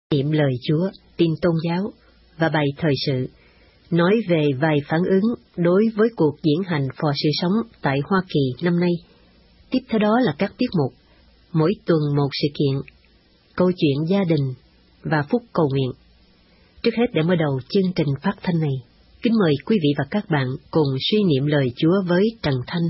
Niệm lời Chúa, tin tôn giáo và bài thời sự, nói về vài phản ứng đối với cuộc diễn hành phò sự sống tại Hoa Kỳ năm nay. Tiếp theo đó là các tiết mục, mỗi tuần một sự kiện, câu chuyện gia đình và phút cầu nguyện. Trước hết để mở đầu chương trình phát thanh này, kính mời quý vị và các bạn cùng suy niệm lời Chúa với Trần Thanh.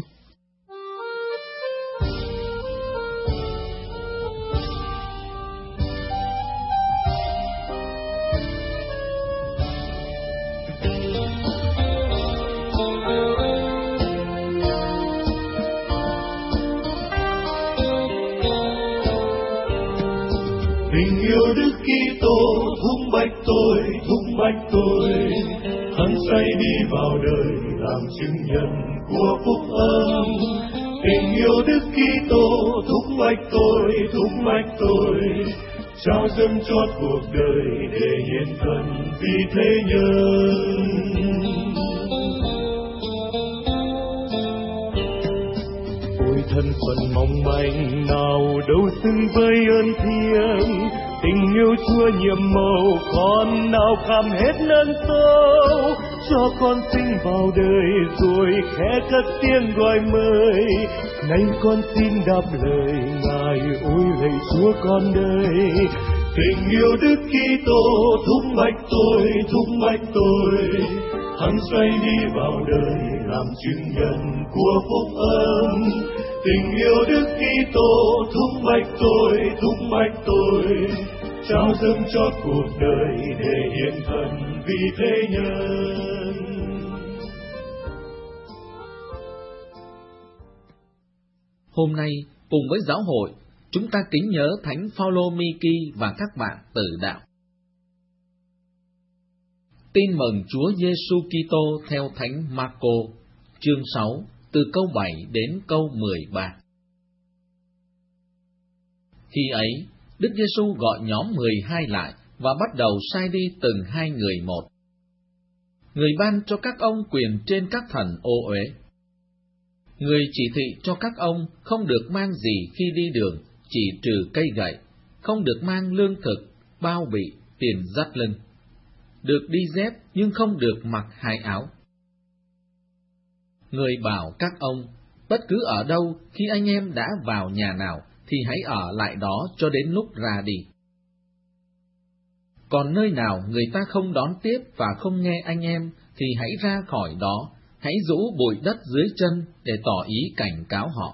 Tình yêu Đức Kitô thúc bách tôi, hăng say đi vào đời làm chứng nhân của phúc âm. Tình yêu Đức Kitô thúc bách tôi, trao dâng chót cuộc đời để hiến thân vì thế nhân. Ôi thân phận mong manh nào đâu xứng với ơn thiêng, tình yêu Chúa nhiệm màu con nào kham hết nâng sâu, cho con sinh vào đời rồi khẽ cất tiếng gọi mời. Nay con xin đáp lời Ngài, ôi lạy Chúa con đời. Tình yêu Đức Kitô thúc bách tôi, hăng say đi vào đời làm chứng nhân của phúc âm. Tình yêu Đức Kitô thúc bách tôi, trao dâng cho cuộc đời để hiến thân vì thế nhân. Hôm nay cùng với giáo hội, chúng ta kính nhớ Thánh Phaolô Mi-ki và các bạn tử đạo. Tin mừng Chúa Giêsu Kitô theo Thánh Marco, chương 6, từ câu 7 đến câu 13. Khi ấy, Đức Giêsu gọi nhóm 12 lại và bắt đầu sai đi từng hai người một. Người ban cho các ông quyền trên các thần ô uế. Người chỉ thị cho các ông không được mang gì khi đi đường, chỉ trừ cây gậy, không được mang lương thực, bao bị, tiền dắt lưng. Được đi dép nhưng không được mặc hai áo. Người bảo các ông, bất cứ ở đâu khi anh em đã vào nhà nào thì hãy ở lại đó cho đến lúc ra đi. Còn nơi nào người ta không đón tiếp và không nghe anh em thì hãy ra khỏi đó, hãy rũ bụi đất dưới chân để tỏ ý cảnh cáo họ.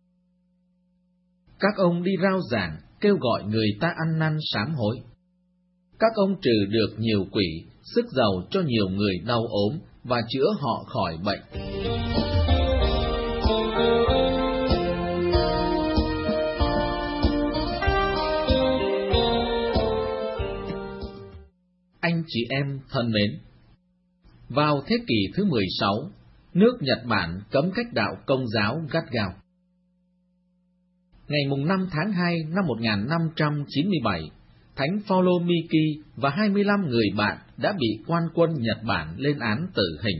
Các ông đi rao giảng, kêu gọi người ta ăn năn sám hối. Các ông trừ được nhiều quỷ, sức giàu cho nhiều người đau ốm và chữa họ khỏi bệnh. Anh chị em thân mến, vào thế kỷ thứ 16, nước Nhật Bản cấm cách đạo Công giáo gắt gao. Ngày 5 tháng 2 năm 1597, Thánh Phaolô Mi-ki và 25 người bạn đã bị quan quân Nhật Bản lên án tử hình.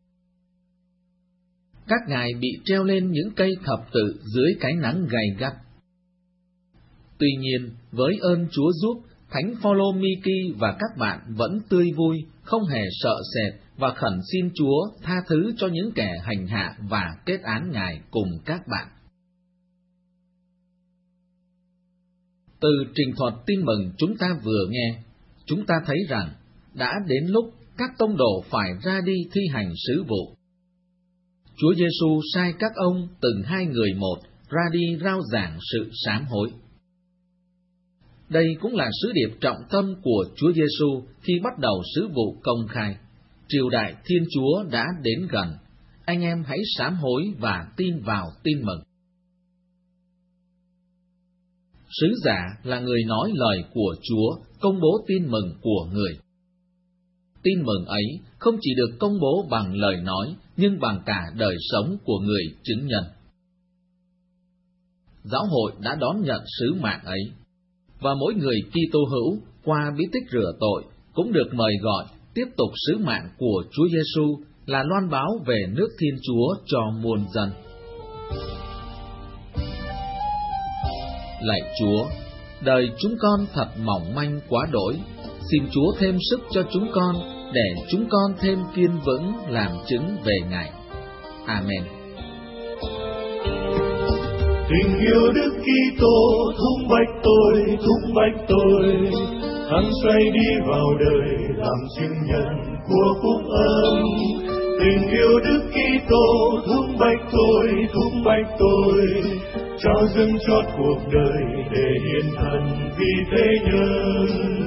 Các ngài bị treo lên những cây thập tự dưới cái nắng gay gắt. Tuy nhiên, với ơn Chúa giúp, Thánh Phaolô Mi-ki và các bạn vẫn tươi vui, không hề sợ sệt và khẩn xin Chúa tha thứ cho những kẻ hành hạ và kết án ngài cùng các bạn. Từ trình thuật tin mừng chúng ta vừa nghe, chúng ta thấy rằng đã đến lúc các tông đồ phải ra đi thi hành sứ vụ. Chúa Giêsu sai các ông từng hai người một ra đi rao giảng sự sám hối. Đây cũng là sứ điệp trọng tâm của Chúa Giêsu khi bắt đầu sứ vụ công khai. Triều đại Thiên Chúa đã đến gần, anh em hãy sám hối và tin vào tin mừng. Sứ giả là người nói lời của Chúa, công bố tin mừng của người. Tin mừng ấy không chỉ được công bố bằng lời nói, nhưng bằng cả đời sống của người chứng nhân. Giáo hội đã đón nhận sứ mạng ấy, và mỗi người Kitô hữu qua bí tích rửa tội cũng được mời gọi tiếp tục sứ mạng của Chúa Giêsu là loan báo về nước Thiên Chúa cho muôn dân. Lạy Chúa, đời chúng con thật mỏng manh quá đỗi, xin Chúa thêm sức cho chúng con, để chúng con thêm kiên vững làm chứng về Ngài. Amen. Tình yêu Đức Kitô thúc bách tôi, hăng say đi vào đời làm chứng nhân của phúc âm. Tình yêu Đức Kitô thúc bách tôi, trao dâng chót cuộc đời để hiến thân vì thế nhân.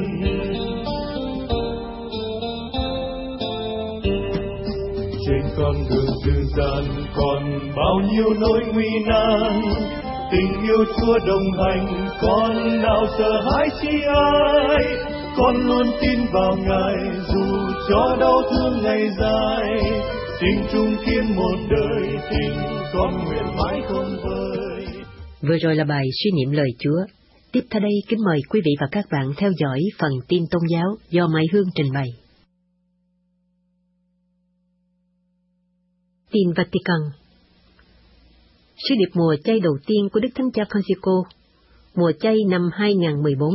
Trên con đường dư gian còn bao nhiêu nỗi nguy nan, tình yêu Chúa đồng hành, con nào sợ hãi chi ai. Con luôn tin vào Ngài dù cho đau thương ngày dài, xin chung kiên một đời tình con nguyện mãi không vơi. Vừa rồi là bài suy niệm lời Chúa. Tiếp theo đây kính mời quý vị và các bạn theo dõi phần tin tôn giáo do Mai Hương trình bày. Tin Vatican. Sứ điệp mùa chay đầu tiên của Đức Thánh Cha Francisco, mùa chay năm 2014.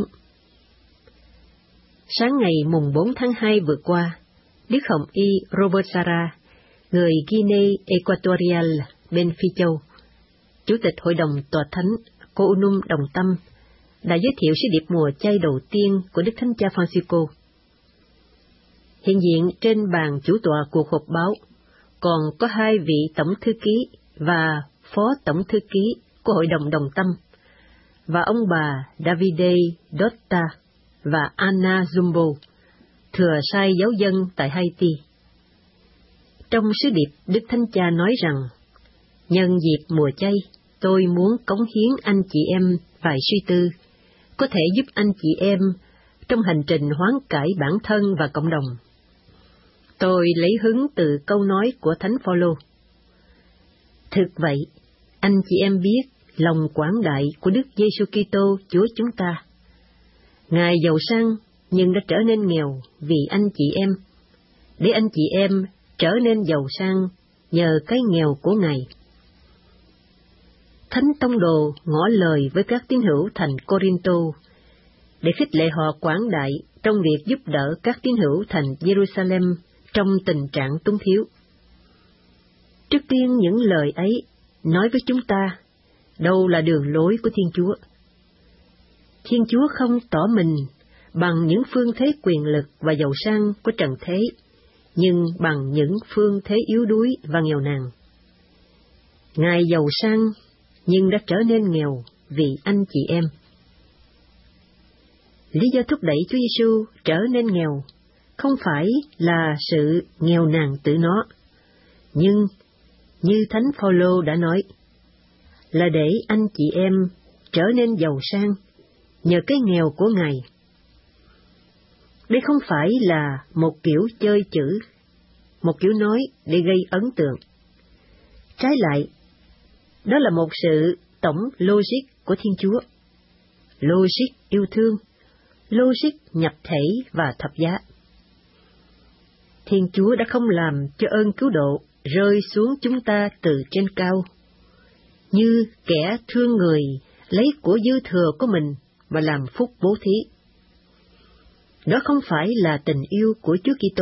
Sáng ngày mùng 4 tháng 2 vừa qua, Đức Hồng Y Robert Sarah, người Guinea Equatorial bên Phi Châu, Chủ tịch Hội đồng Tòa Thánh Counum Đồng Tâm, đã giới thiệu sứ điệp mùa chay đầu tiên của Đức Thánh Cha Francisco. Hiện diện trên bàn chủ tọa cuộc họp báo còn có hai vị tổng thư ký và phó tổng thư ký của Hội đồng Đồng Tâm, và ông bà Davide Dotta và Anna Zumbo, thừa sai giáo dân tại Haiti. Trong sứ điệp, Đức Thánh Cha nói rằng, nhân dịp mùa chay, tôi muốn cống hiến anh chị em vài suy tư, có thể giúp anh chị em trong hành trình hoán cải bản thân và cộng đồng. Tôi lấy hứng từ câu nói của Thánh Phaolô. Thực vậy, anh chị em biết lòng quảng đại của Đức Giêsu Kitô Chúa chúng ta. Ngài giàu sang nhưng đã trở nên nghèo vì anh chị em, để anh chị em trở nên giàu sang nhờ cái nghèo của Ngài. Thánh Tông Đồ ngỏ lời với các tín hữu thành Corinto để khích lệ họ quảng đại trong việc giúp đỡ các tín hữu thành Jerusalem trong tình trạng túng thiếu. Trước tiên những lời ấy nói với chúng ta đâu là đường lối của Thiên Chúa. Thiên Chúa không tỏ mình bằng những phương thế quyền lực và giàu sang của trần thế, nhưng bằng những phương thế yếu đuối và nghèo nàn. Ngài giàu sang nhưng đã trở nên nghèo vì anh chị em. Lý do thúc đẩy Chúa Giêsu trở nên nghèo không phải là sự nghèo nàn tự nó, nhưng như Thánh Phaolô đã nói, là để anh chị em trở nên giàu sang nhờ cái nghèo của Ngài. Đây không phải là một kiểu chơi chữ, một kiểu nói để gây ấn tượng. Trái lại, đó là một sự tổng logic của Thiên Chúa. Logic yêu thương, logic nhập thể và thập giá. Thiên Chúa đã không làm cho ơn cứu độ rơi xuống chúng ta từ trên cao, như kẻ thương người lấy của dư thừa của mình mà làm phúc bố thí. Đó không phải là tình yêu của Chúa Kitô.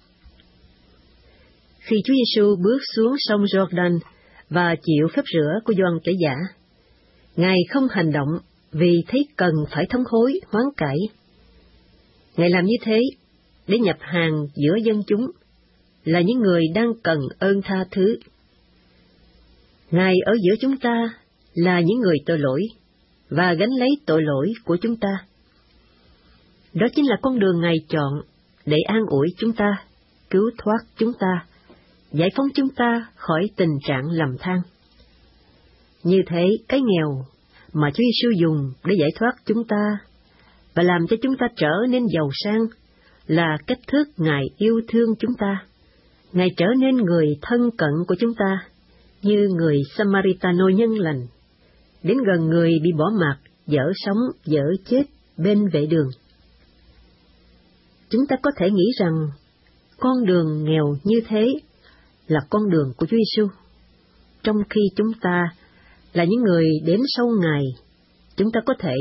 Khi Chúa Giêsu bước xuống sông Jordan và chịu phép rửa của Gioan Tẩy Giả, Ngài không hành động vì thấy cần phải thống hối hoán cải. Ngài làm như thế để nhập hàng giữa dân chúng, là những người đang cần ơn tha thứ. Ngài ở giữa chúng ta là những người tội lỗi, và gánh lấy tội lỗi của chúng ta. Đó chính là con đường Ngài chọn để an ủi chúng ta, cứu thoát chúng ta, giải phóng chúng ta khỏi tình trạng lầm than. Như thế, cái nghèo mà Chúa Giêsu dùng để giải thoát chúng ta và làm cho chúng ta trở nên giàu sang là cách thức Ngài yêu thương chúng ta. Ngài trở nên người thân cận của chúng ta, như người Samaritano nhân lành, đến gần người bị bỏ mặc, dở sống, dở chết bên vệ đường. Chúng ta có thể nghĩ rằng con đường nghèo như thế là con đường của Chúa Giêsu, trong khi chúng ta là những người đến sau Ngài, chúng ta có thể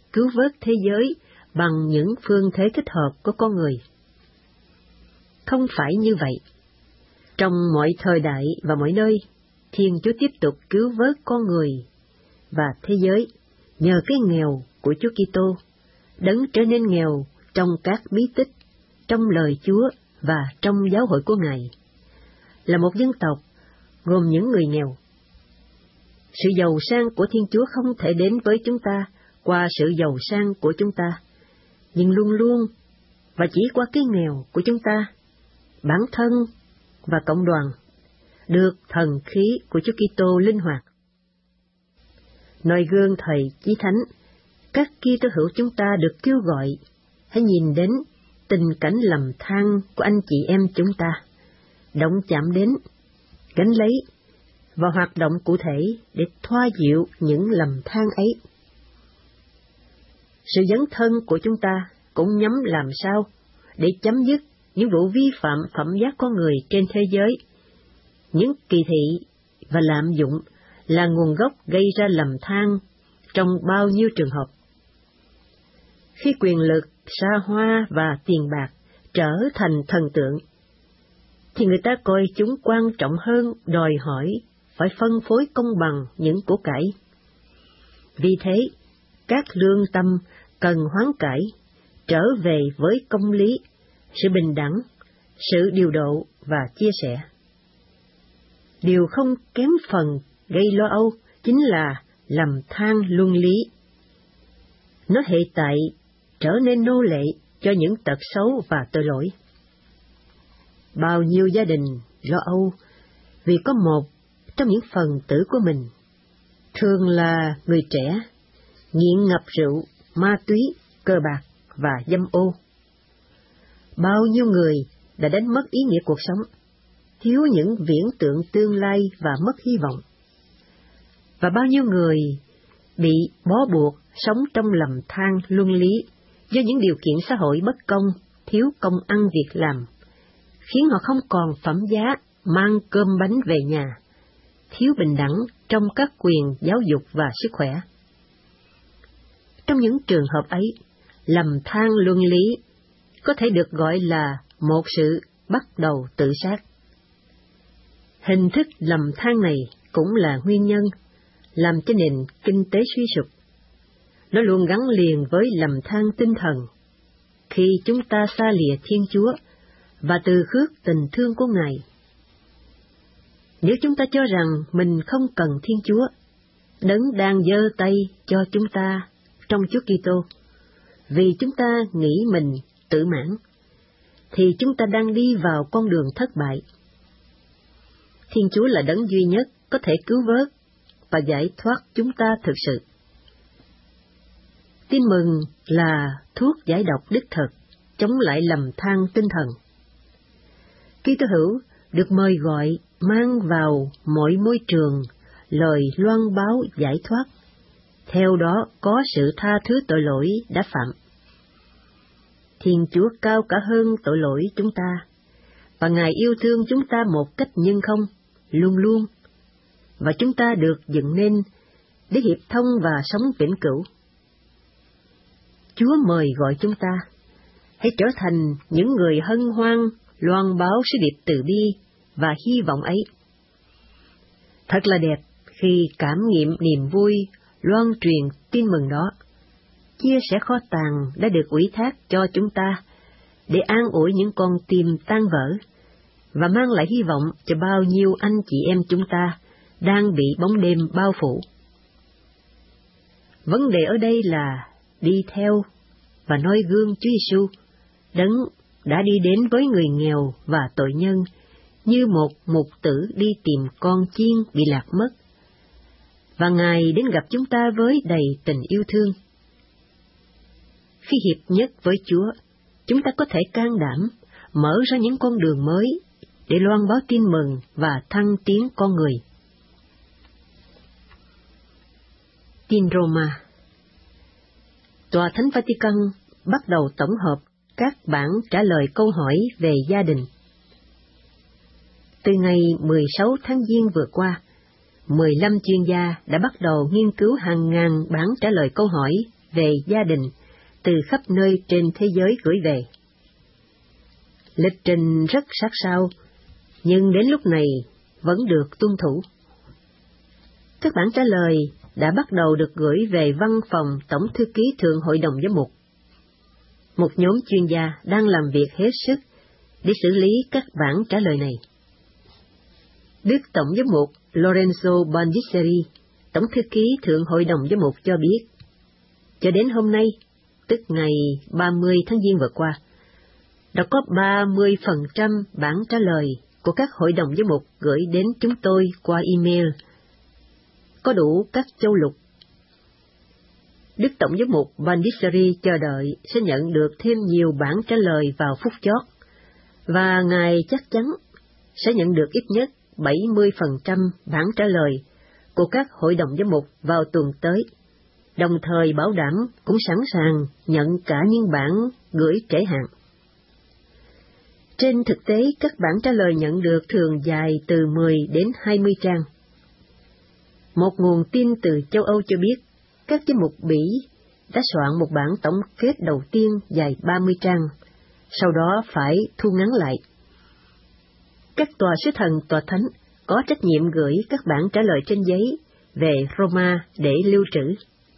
cứu vớt thế giới bằng những phương thế thích hợp của con người. Không phải như vậy. Trong mọi thời đại và mọi nơi, Thiên Chúa tiếp tục cứu vớt con người và thế giới nhờ cái nghèo của Chúa Kitô, Đấng trở nên nghèo trong các bí tích, trong lời Chúa và trong giáo hội của Ngài, là một dân tộc gồm những người nghèo. Sự giàu sang của Thiên Chúa không thể đến với chúng ta qua sự giàu sang của chúng ta, nhưng luôn luôn và chỉ qua cái nghèo của chúng ta, bản thân và cộng đoàn, được thần khí của Chúa Kitô linh hoạt. Noi gương thời Chí Thánh, các Kitô hữu chúng ta được kêu gọi hãy nhìn đến tình cảnh lầm than của anh chị em chúng ta, động chạm đến, gánh lấy và hoạt động cụ thể để thoa dịu những lầm than ấy. Sự dấn thân của chúng ta cũng nhắm làm sao để chấm dứt những vụ vi phạm phẩm giá con người trên thế giới. Những kỳ thị và lạm dụng là nguồn gốc gây ra lầm than trong bao nhiêu trường hợp. Khi quyền lực, xa hoa và tiền bạc trở thành thần tượng, thì người ta coi chúng quan trọng hơn đòi hỏi phải phân phối công bằng những của cải. Vì thế, các lương tâm cần hoán cải, trở về với công lý, sự bình đẳng, sự điều độ và chia sẻ. Điều không kém phần gây lo âu chính là lầm than luân lý. Nó hệ tại trở nên nô lệ cho những tật xấu và tội lỗi. Bao nhiêu gia đình lo âu vì có một trong những phần tử của mình, thường là người trẻ, nghiện ngập rượu, ma túy, cờ bạc và dâm ô. Bao nhiêu người đã đánh mất ý nghĩa cuộc sống, thiếu những viễn tượng tương lai và mất hy vọng. Và bao nhiêu người bị bó buộc sống trong lầm than luân lý do những điều kiện xã hội bất công, thiếu công ăn việc làm, khiến họ không còn phẩm giá mang cơm bánh về nhà, thiếu bình đẳng trong các quyền giáo dục và sức khỏe. Trong những trường hợp ấy, lầm than luân lý có thể được gọi là một sự bắt đầu tự sát. Hình thức lầm than này cũng là nguyên nhân làm cho nền kinh tế suy sụp. Nó luôn gắn liền với lầm than tinh thần. Khi chúng ta xa lìa Thiên Chúa và từ khước tình thương của Ngài. Nếu chúng ta cho rằng mình không cần Thiên Chúa, Đấng đang giơ tay cho chúng ta trong Chúa Kitô, vì chúng ta nghĩ mình tự mãn, thì chúng ta đang đi vào con đường thất bại. Thiên Chúa là Đấng duy nhất có thể cứu vớt và giải thoát chúng ta thực sự. Tin mừng là thuốc giải độc đích thực, chống lại lầm than tinh thần. Kitô hữu được mời gọi mang vào mọi môi trường lời loan báo giải thoát, theo đó có sự tha thứ tội lỗi đã phạm. Thiên Chúa cao cả hơn tội lỗi chúng ta, và Ngài yêu thương chúng ta một cách nhân không, luôn luôn, và chúng ta được dựng nên để hiệp thông và sống vĩnh cửu. Chúa mời gọi chúng ta, hãy trở thành những người hân hoan loan báo sứ điệp từ bi và hy vọng ấy. Thật là đẹp khi cảm nghiệm niềm vui loan truyền tin mừng đó, chia sẻ kho tàng đã được ủy thác cho chúng ta để an ủi những con tim tan vỡ và mang lại hy vọng cho bao nhiêu anh chị em chúng ta đang bị bóng đêm bao phủ. Vấn đề ở đây là đi theo và noi gương Chúa Giêsu, Đấng đã đi đến với người nghèo và tội nhân như một mục tử đi tìm con chiên bị lạc mất, và Ngài đến gặp chúng ta với đầy tình yêu thương. Khi hiệp nhất với Chúa, chúng ta có thể can đảm mở ra những con đường mới để loan báo tin mừng và thăng tiến con người. Tin Roma. Tòa Thánh Vatican bắt đầu tổng hợp các bản trả lời câu hỏi về gia đình. Từ ngày 16 tháng Giêng vừa qua, 15 chuyên gia đã bắt đầu nghiên cứu hàng ngàn bản trả lời câu hỏi về gia đình từ khắp nơi trên thế giới gửi về. Lịch trình rất sát sao, nhưng đến lúc này vẫn được tuân thủ. Các bản trả lời đã bắt đầu được gửi về văn phòng Tổng thư ký Thượng Hội đồng Giám mục. Một nhóm chuyên gia đang làm việc hết sức để xử lý các bản trả lời này. Đức Tổng Giám mục Lorenzo Bandiseri, Tổng thư ký Thượng Hội đồng Giám mục cho biết, cho đến hôm nay, tức ngày 30 tháng Giêng vừa qua, đã có 30% bản trả lời của các hội đồng giám mục gửi đến chúng tôi qua email, có đủ các châu lục. Đức Tổng giám mục Bandiseri chờ đợi sẽ nhận được thêm nhiều bản trả lời vào phút chót, và Ngài chắc chắn sẽ nhận được ít nhất 70% bản trả lời của các hội đồng giám mục vào tuần tới, đồng thời bảo đảm cũng sẵn sàng nhận cả những bản gửi trễ hạn. Trên thực tế, các bản trả lời nhận được thường dài từ 10 đến 20 trang. Một nguồn tin từ châu Âu cho biết, các giám mục Bỉ đã soạn một bản tổng kết đầu tiên dài 30 trang, sau đó phải thu ngắn lại. Các tòa sứ thần tòa thánh có trách nhiệm gửi các bản trả lời trên giấy về Roma để lưu trữ.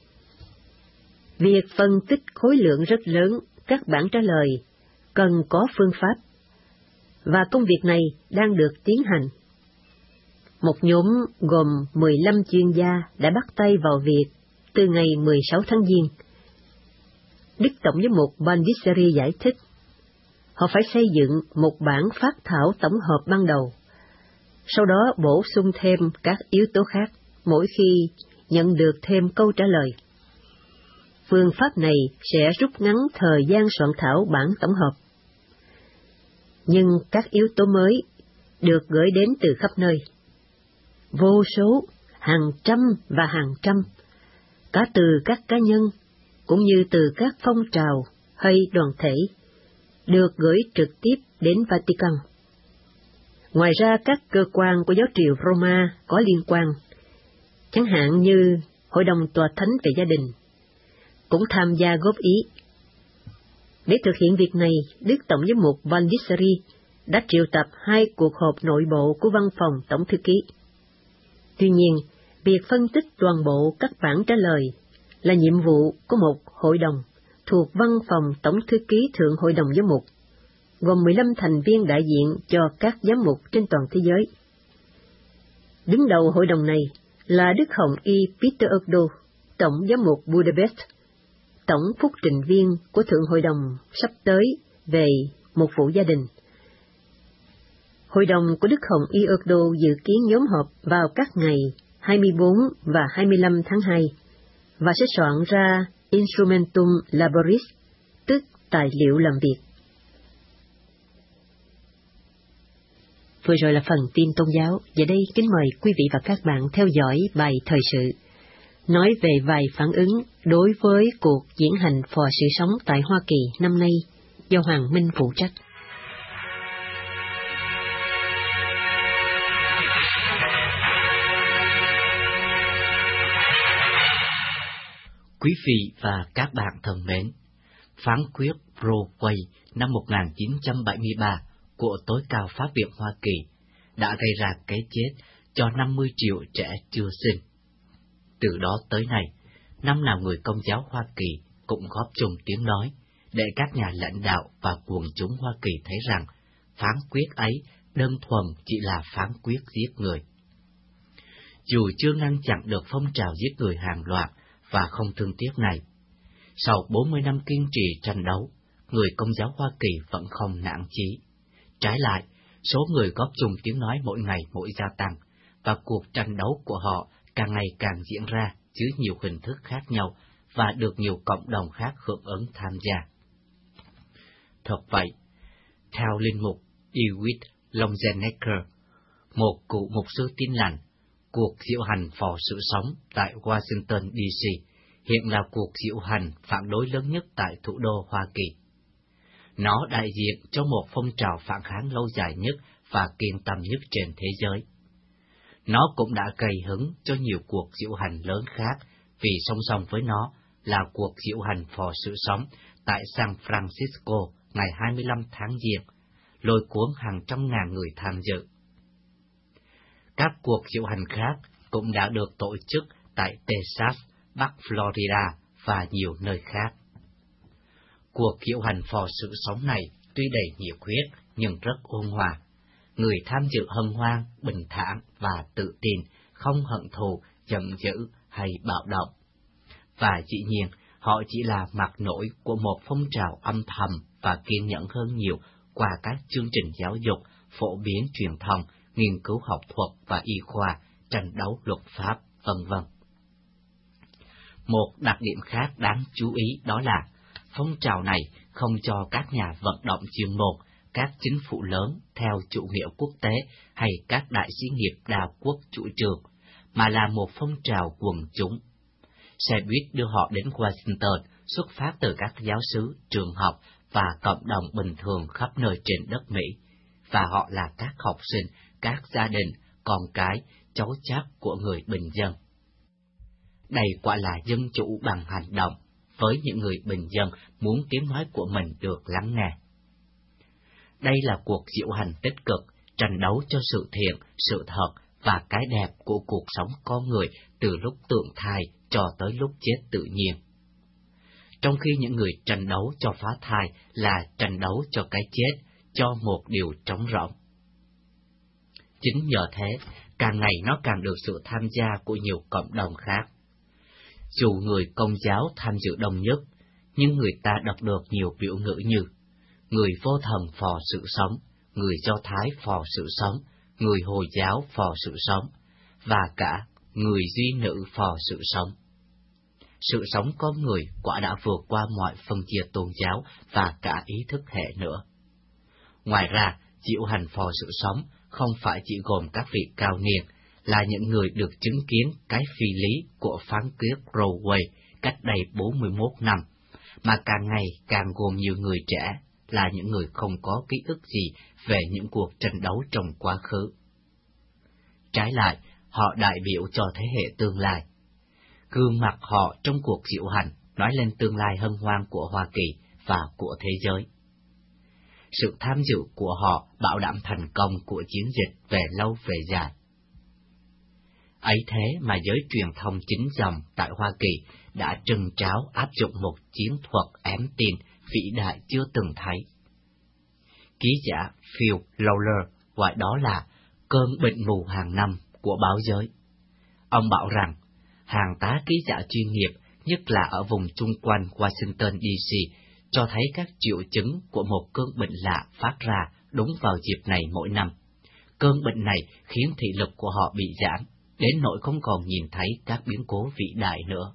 Việc phân tích khối lượng rất lớn các bản trả lời cần có phương pháp, và công việc này đang được tiến hành. Một nhóm gồm 15 chuyên gia đã bắt tay vào việc từ ngày 16 tháng Giêng. Đức Tổng giám mục Bandiseri giải thích, họ phải xây dựng một bản phát thảo tổng hợp ban đầu, sau đó bổ sung thêm các yếu tố khác mỗi khi nhận được thêm câu trả lời. Phương pháp này sẽ rút ngắn thời gian soạn thảo bản tổng hợp. Nhưng các yếu tố mới được gửi đến từ khắp nơi. Vô số, hàng trăm và hàng trăm, cả từ các cá nhân, cũng như từ các phong trào hay đoàn thể, được gửi trực tiếp đến Vatican. Ngoài ra, các cơ quan của giáo triều Roma có liên quan, chẳng hạn như Hội đồng Tòa Thánh về Gia đình, cũng tham gia góp ý. Để thực hiện việc này, Đức Tổng giám mục Bandiseri đã triệu tập 2 cuộc họp nội bộ của văn phòng Tổng thư ký. Tuy nhiên, việc phân tích toàn bộ các bản trả lời là nhiệm vụ của một hội đồng thuộc văn phòng Tổng thư ký Thượng Hội đồng Giám mục, gồm 15 thành viên đại diện cho các giám mục trên toàn thế giới. Đứng đầu hội đồng này là Đức Hồng Y Peter Ogdo, Tổng giám mục Budapest, tổng phúc trình viên của Thượng Hội đồng sắp tới về một vụ gia đình. Hội đồng của Đức Hồng Y Ogdo dự kiến nhóm họp vào các ngày 24 và 25 tháng 2 và sẽ soạn ra Instrumentum Laboris, tức tài liệu làm việc. Vừa rồi là phần tin tôn giáo. Giờ đây kính mời quý vị và các bạn theo dõi bài thời sự, nói về vài phản ứng đối với cuộc diễn hành phò sự sống tại Hoa Kỳ năm nay do Hoàng Minh phụ trách. Quý vị và các bạn thân mến, phán quyết Roe Wade năm 1973 của tối cao pháp viện Hoa Kỳ đã gây ra cái chết cho 50 triệu trẻ chưa sinh. Từ đó tới nay, năm nào người Công giáo Hoa Kỳ cũng góp chung tiếng nói để các nhà lãnh đạo và quần chúng Hoa Kỳ thấy rằng phán quyết ấy đơn thuần chỉ là phán quyết giết người. Dù chưa ngăn chặn được phong trào giết người hàng loạt và không thương tiếc này, sau 40 năm kiên trì tranh đấu, người Công giáo Hoa Kỳ vẫn không nản chí. Trái lại, số người góp chung tiếng nói mỗi ngày mỗi gia tăng, và cuộc tranh đấu của họ càng ngày càng diễn ra dưới nhiều hình thức khác nhau và được nhiều cộng đồng khác hưởng ứng tham gia. Thật vậy, theo linh mục Dewitt Longenecker, một cựu mục sư Tin lành, cuộc diễu hành phò sự sống tại Washington DC hiện là cuộc diễu hành phản đối lớn nhất tại thủ đô Hoa Kỳ. Nó đại diện cho một phong trào phản kháng lâu dài nhất và kiên tâm nhất trên thế giới. Nó cũng đã gây hứng cho nhiều cuộc diễu hành lớn khác, vì song song với nó là cuộc diễu hành phò sự sống tại San Francisco ngày 25 tháng Giêng, lôi cuốn hàng trăm ngàn người tham dự. Các cuộc diễu hành khác cũng đã được tổ chức tại Texas, Bắc Florida và nhiều nơi khác. Cuộc diễu hành phò sự sống này tuy đầy nhiệt huyết nhưng rất ôn hòa. Người tham dự hân hoan, bình thản và tự tin, không hận thù, giận dữ hay bạo động. Và dĩ nhiên, họ chỉ là mặt nổi của một phong trào âm thầm và kiên nhẫn hơn nhiều qua các chương trình giáo dục, phổ biến truyền thông, nghiên cứu học thuật và y khoa, tranh đấu luật pháp, v.v. Một đặc điểm khác đáng chú ý đó là phong trào này không cho các nhà vận động chuyên môn, các chính phủ lớn theo chủ nghĩa quốc tế hay các đại sĩ nghiệp đa quốc chủ trương, mà là một phong trào quần chúng. Xe buýt đưa họ đến Washington xuất phát từ các giáo xứ, trường học và cộng đồng bình thường khắp nơi trên đất Mỹ, và họ là các học sinh, các gia đình, con cái, cháu chắt của người bình dân. Đây quả là dân chủ bằng hành động, với những người bình dân muốn tiếng nói của mình được lắng nghe. Đây là cuộc diễu hành tích cực, tranh đấu cho sự thiện, sự thật và cái đẹp của cuộc sống con người từ lúc tượng thai cho tới lúc chết tự nhiên. Trong khi những người tranh đấu cho phá thai là tranh đấu cho cái chết, cho một điều trống rỗng. Chính nhờ thế, càng ngày nó càng được sự tham gia của nhiều cộng đồng khác. Dù người Công giáo tham dự đông nhất, nhưng người ta đọc được nhiều biểu ngữ như người vô thần phò sự sống, người Do Thái phò sự sống, người Hồi giáo phò sự sống, và cả người duy nữ phò sự sống. Sự sống con người quả đã vượt qua mọi phân chia tôn giáo và cả ý thức hệ nữa. Ngoài ra, diễu hành phò sự sống không phải chỉ gồm các vị cao niên, là những người được chứng kiến cái phi lý của phán quyết Roe Wade cách đây 41 năm, mà càng ngày càng gồm nhiều người trẻ, là những người không có ký ức gì về những cuộc tranh đấu trong quá khứ. Trái lại, họ đại biểu cho thế hệ tương lai. Gương mặt họ trong cuộc diễu hành nói lên tương lai hân hoan của Hoa Kỳ và của thế giới. Sự tham dự của họ bảo đảm thành công của chiến dịch về lâu về dài. Ấy thế mà giới truyền thông chính dòng tại Hoa Kỳ đã trừng tráo áp dụng một chiến thuật ém tin vĩ đại chưa từng thấy. Ký giả Phil Lawler gọi đó là cơn bệnh mù hàng năm của báo giới. Ông bảo rằng, hàng tá ký giả chuyên nghiệp, nhất là ở vùng chung quanh Washington DC, cho thấy các triệu chứng của một cơn bệnh lạ phát ra đúng vào dịp này mỗi năm. Cơn bệnh này khiến thị lực của họ bị giảm, đến nỗi không còn nhìn thấy các biến cố vĩ đại nữa.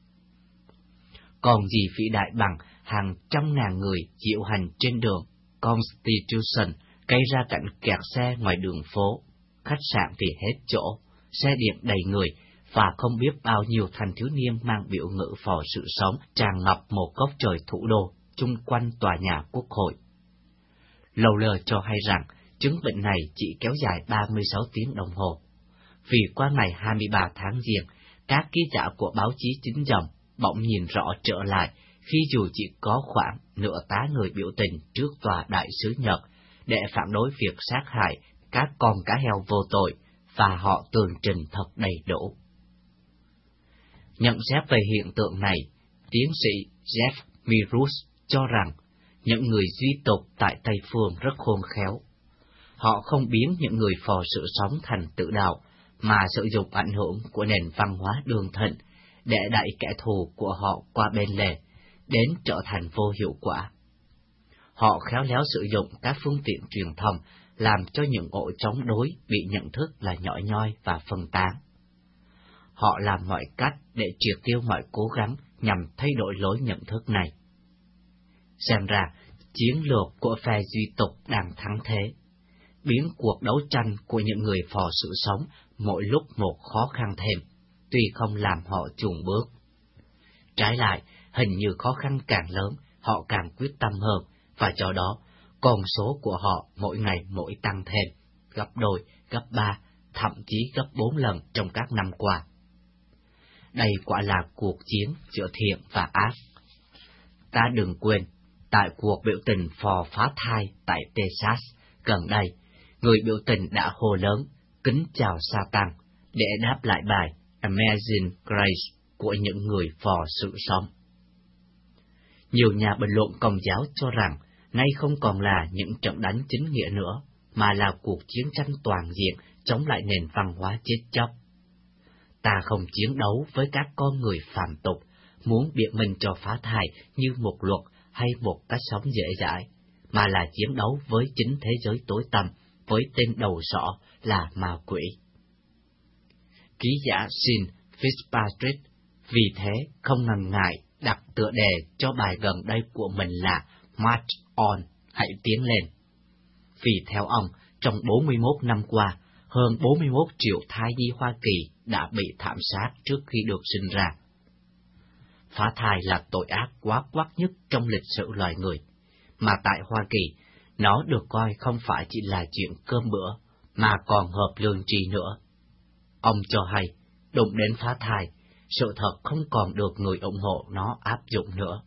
Còn gì vĩ đại bằng hàng trăm ngàn người diễu hành trên đường Constitution, gây ra cảnh kẹt xe ngoài đường phố, khách sạn thì hết chỗ, xe điện đầy người, và không biết bao nhiêu thanh thiếu niên mang biểu ngữ phò sự sống tràn ngập một góc trời thủ đô chung quanh tòa nhà Quốc hội. Lawler cho hay rằng chứng bệnh này chỉ kéo dài 36 tiếng đồng hồ. Vì qua ngày 23 tháng Giêng, các ký giả của báo chí chính dòng bỗng nhìn rõ trở lại khi dù chỉ có khoảng nửa tá người biểu tình trước tòa đại sứ Nhật để phản đối việc sát hại các con cá heo vô tội, và họ tường trình thật đầy đủ. Nhận xét về hiện tượng này, tiến sĩ Jeff Mirus cho rằng những người duy tục tại Tây Phương rất khôn khéo. Họ không biến những người phò sự sống thành tự đạo, mà sử dụng ảnh hưởng của nền văn hóa đường thịnh để đẩy kẻ thù của họ qua bên lề, đến trở thành vô hiệu quả. Họ khéo léo sử dụng các phương tiện truyền thông làm cho những ổ chống đối bị nhận thức là nhỏ nhoi và phân tán. Họ làm mọi cách để triệt tiêu mọi cố gắng nhằm thay đổi lối nhận thức này. Xem ra, chiến lược của phe duy tục đang thắng thế, biến cuộc đấu tranh của những người phò sự sống mỗi lúc một khó khăn thêm, tuy không làm họ chùn bước. Trái lại, hình như khó khăn càng lớn, họ càng quyết tâm hơn, và do đó, con số của họ mỗi ngày mỗi tăng thêm, gấp đôi, gấp 3, thậm chí gấp 4 lần trong các năm qua. đây quả là cuộc chiến giữa thiện và ác. Ta đừng quên, tại cuộc biểu tình phò phá thai tại Texas gần đây, người biểu tình đã hô lớn, kính chào Satan, để đáp lại bài Amazing Grace của những người phò sự sống. Nhiều nhà bình luận Công giáo cho rằng, nay không còn là những trận đánh chính nghĩa nữa, mà là cuộc chiến tranh toàn diện chống lại nền văn hóa chết chóc. Ta không chiến đấu với các con người phàm tục, muốn biện minh cho phá thai như một luật hay một cách sống dễ dãi, mà là chiến đấu với chính thế giới tối tăm, với tên đầu sỏ là ma quỷ. Ký giả Sean Fitzpatrick vì thế không ngần ngại đặt tựa đề cho bài gần đây của mình là March On, hãy tiến lên. Vì theo ông, trong 41 năm qua, hơn 41 triệu thai nhi Hoa Kỳ đã bị thảm sát trước khi được sinh ra. Phá thai là tội ác quá quắt nhất trong lịch sử loài người, mà tại Hoa Kỳ, nó được coi không phải chỉ là chuyện cơm bữa, mà còn hợp lương tri nữa. Ông cho hay, đụng đến phá thai, sự thật không còn được người ủng hộ nó áp dụng nữa.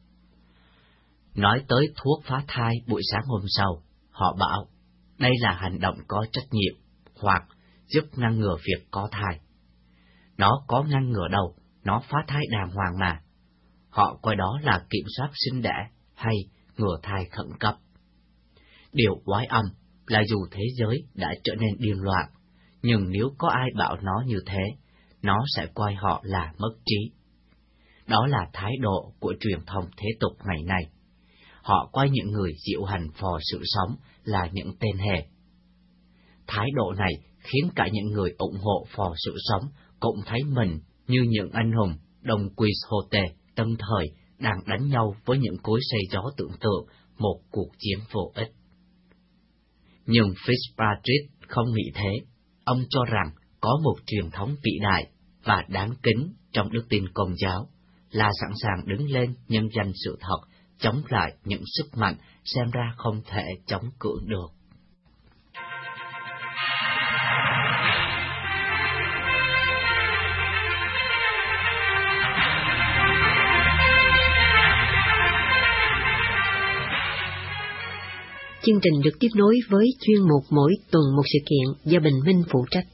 Nói tới thuốc phá thai buổi sáng hôm sau, họ bảo, đây là hành động có trách nhiệm, hoặc giúp ngăn ngừa việc có thai. Nó có ngăn ngừa đâu, nó phá thai đàng hoàng mà. Họ coi đó là kiểm soát sinh đẻ hay ngừa thai khẩn cấp. Điều oái âm là dù thế giới đã trở nên điên loạn, nhưng nếu có ai bảo nó như thế, nó sẽ coi họ là mất trí. Đó là thái độ của truyền thông thế tục ngày nay. Họ coi những người diệu hành phò sự sống là những tên hề. Thái độ này khiến cả những người ủng hộ phò sự sống cũng thấy mình như những anh hùng Đông Quixote tân thời đang đánh nhau với những cối xay gió tưởng tượng một cuộc chiến vô ích. Nhưng Fitzpatrick không nghĩ thế. Ông cho rằng có một truyền thống vĩ đại và đáng kính trong đức tin Công giáo là sẵn sàng đứng lên nhân danh sự thật, chống lại những sức mạnh xem ra không thể chống cự được. Chương trình được tiếp nối với chuyên mục mỗi tuần một sự kiện do Bình Minh phụ trách.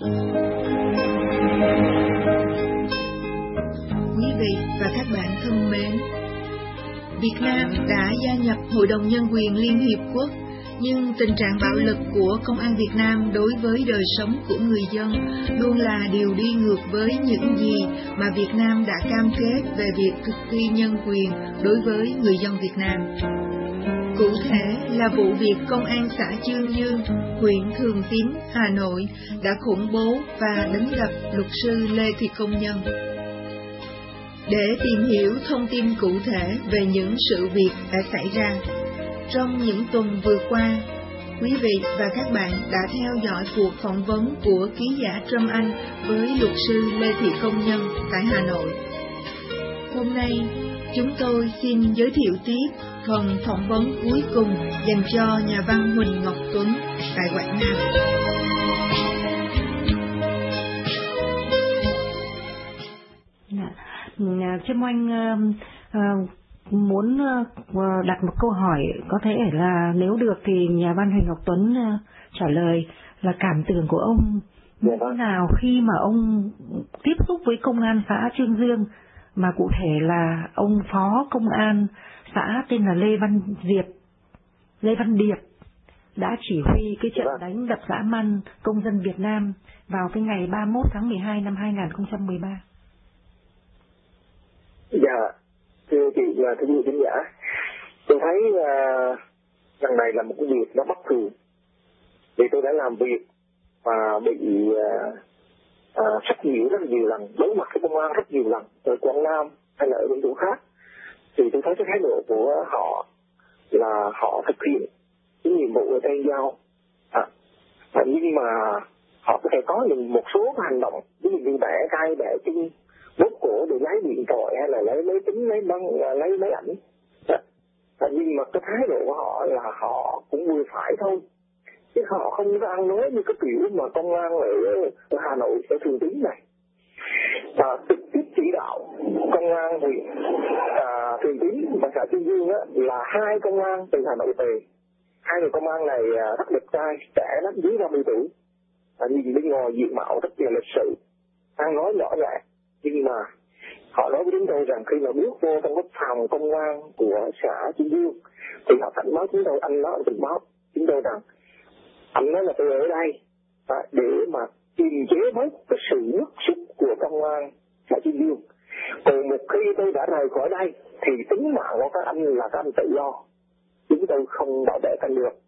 Quý vị và các bạn thân mến, Việt Nam đã gia nhập Hội đồng Nhân quyền Liên Hiệp Quốc, nhưng tình trạng bạo lực của công an Việt Nam đối với đời sống của người dân luôn là điều đi ngược với những gì mà Việt Nam đã cam kết về việc thực thi nhân quyền đối với người dân Việt Nam. Cụ thể là vụ việc Công an xã Chương Dương, huyện Thường Tín, Hà Nội đã khủng bố và đánh đập luật sư Lê Thị Công Nhân. Để tìm hiểu thông tin cụ thể về những sự việc đã xảy ra, trong những tuần vừa qua, quý vị và các bạn đã theo dõi cuộc phỏng vấn của ký giả Trâm Anh với luật sư Lê Thị Công Nhân tại Hà Nội. Hôm nay, chúng tôi xin giới thiệu tiếp phần phỏng vấn cuối cùng dành cho nhà văn Huỳnh Ngọc Tuấn tại Quảng Nam. Trâm Anh muốn đặt một câu hỏi, có thể là nếu được thì nhà văn Huỳnh Ngọc Tuấn trả lời là cảm tưởng của ông như thế nào khi mà ông tiếp xúc với công an xã Chương Dương, mà cụ thể là ông phó công an xã tên là Lê Văn Điệp đã chỉ huy cái trận đánh đập dã man công dân Việt Nam vào cái ngày 31 tháng 12 năm 2013. Dạ, thưa chị và thưa quý khán giả, tôi thấy lần này là một cái việc nó bất thường, vì tôi đã làm việc và bị rất nhiều lần, đối mặt với công an rất nhiều lần ở Quảng Nam hay là ở những chỗ khác, thì tôi thấy cái thái độ của họ là họ thực hiện cái nhiệm vụ ở trên giao, nhưng mà họ có thể có những một số hành động ví dụ như bẻ tay bẻ chân bóp cổ để lấy điện thoại hay là lấy máy tính lấy máy ảnh, nhưng mà cái thái độ của họ là họ cũng vừa phải thôi, chứ họ không có ăn nói như cái kiểu mà công an ở Hà Nội ở Thường Tín này. trực tiếp chỉ đạo công an huyện Thường Tín và xã Chương Dương là 2 công an từ Hà Nội về. 2 người công an này rất đẹp trai, trẻ lắm, dưới 50 tuổi, nhìn bên ngoài diện mạo rất là lịch sự, ăn nói nhỏ nhẹ, nhưng mà họ nói với chúng tôi rằng khi mà bước vô trong cái phòng công an của xã Chương Dương thì họ cảnh báo chúng tôi, anh nói tình báo chúng tôi rằng anh nói là tôi ở đây để mà kiềm chế bớt cái sự bức xúc của công an xã Chương Dương. Còn một khi tôi đã rời khỏi đây thì tính mạng của các anh là các anh tự do, chúng tôi không bảo vệ anh được.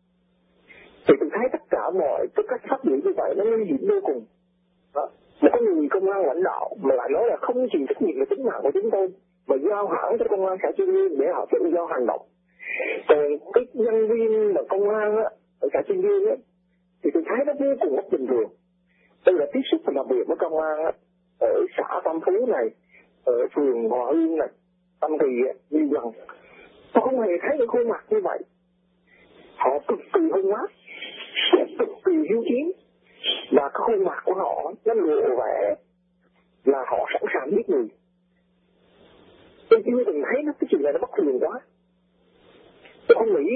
Thì tôi thấy tất cả mọi cái cách phát biểu như vậy nó nguy hiểm vô cùng. Một cái người công an lãnh đạo mà lại nói là không chịu trách nhiệm về tính mạng của chúng tôi và giao hãng cho công an xã Chương Dương để họ tự do hành động. Còn cái nhân viên mà công an ở xã Chương Dương thì tôi thấy nó vô cùng bất bình thường. Tôi đã tiếp xúc và làm việc với công an ở xã Tam Phú này, ở phường Hòa Hương này, Tâm Kỳ nhiều lần. Tôi không hề thấy những khuôn mặt như vậy. Họ cực kỳ hung ác, cực kỳ hiếu chiến, và cái khuôn mặt của họ nó lộ vẻ là họ sẵn sàng giết người. Tôi chưa từng thấy cái chuyện này nó bất thường quá. Tôi không nghĩ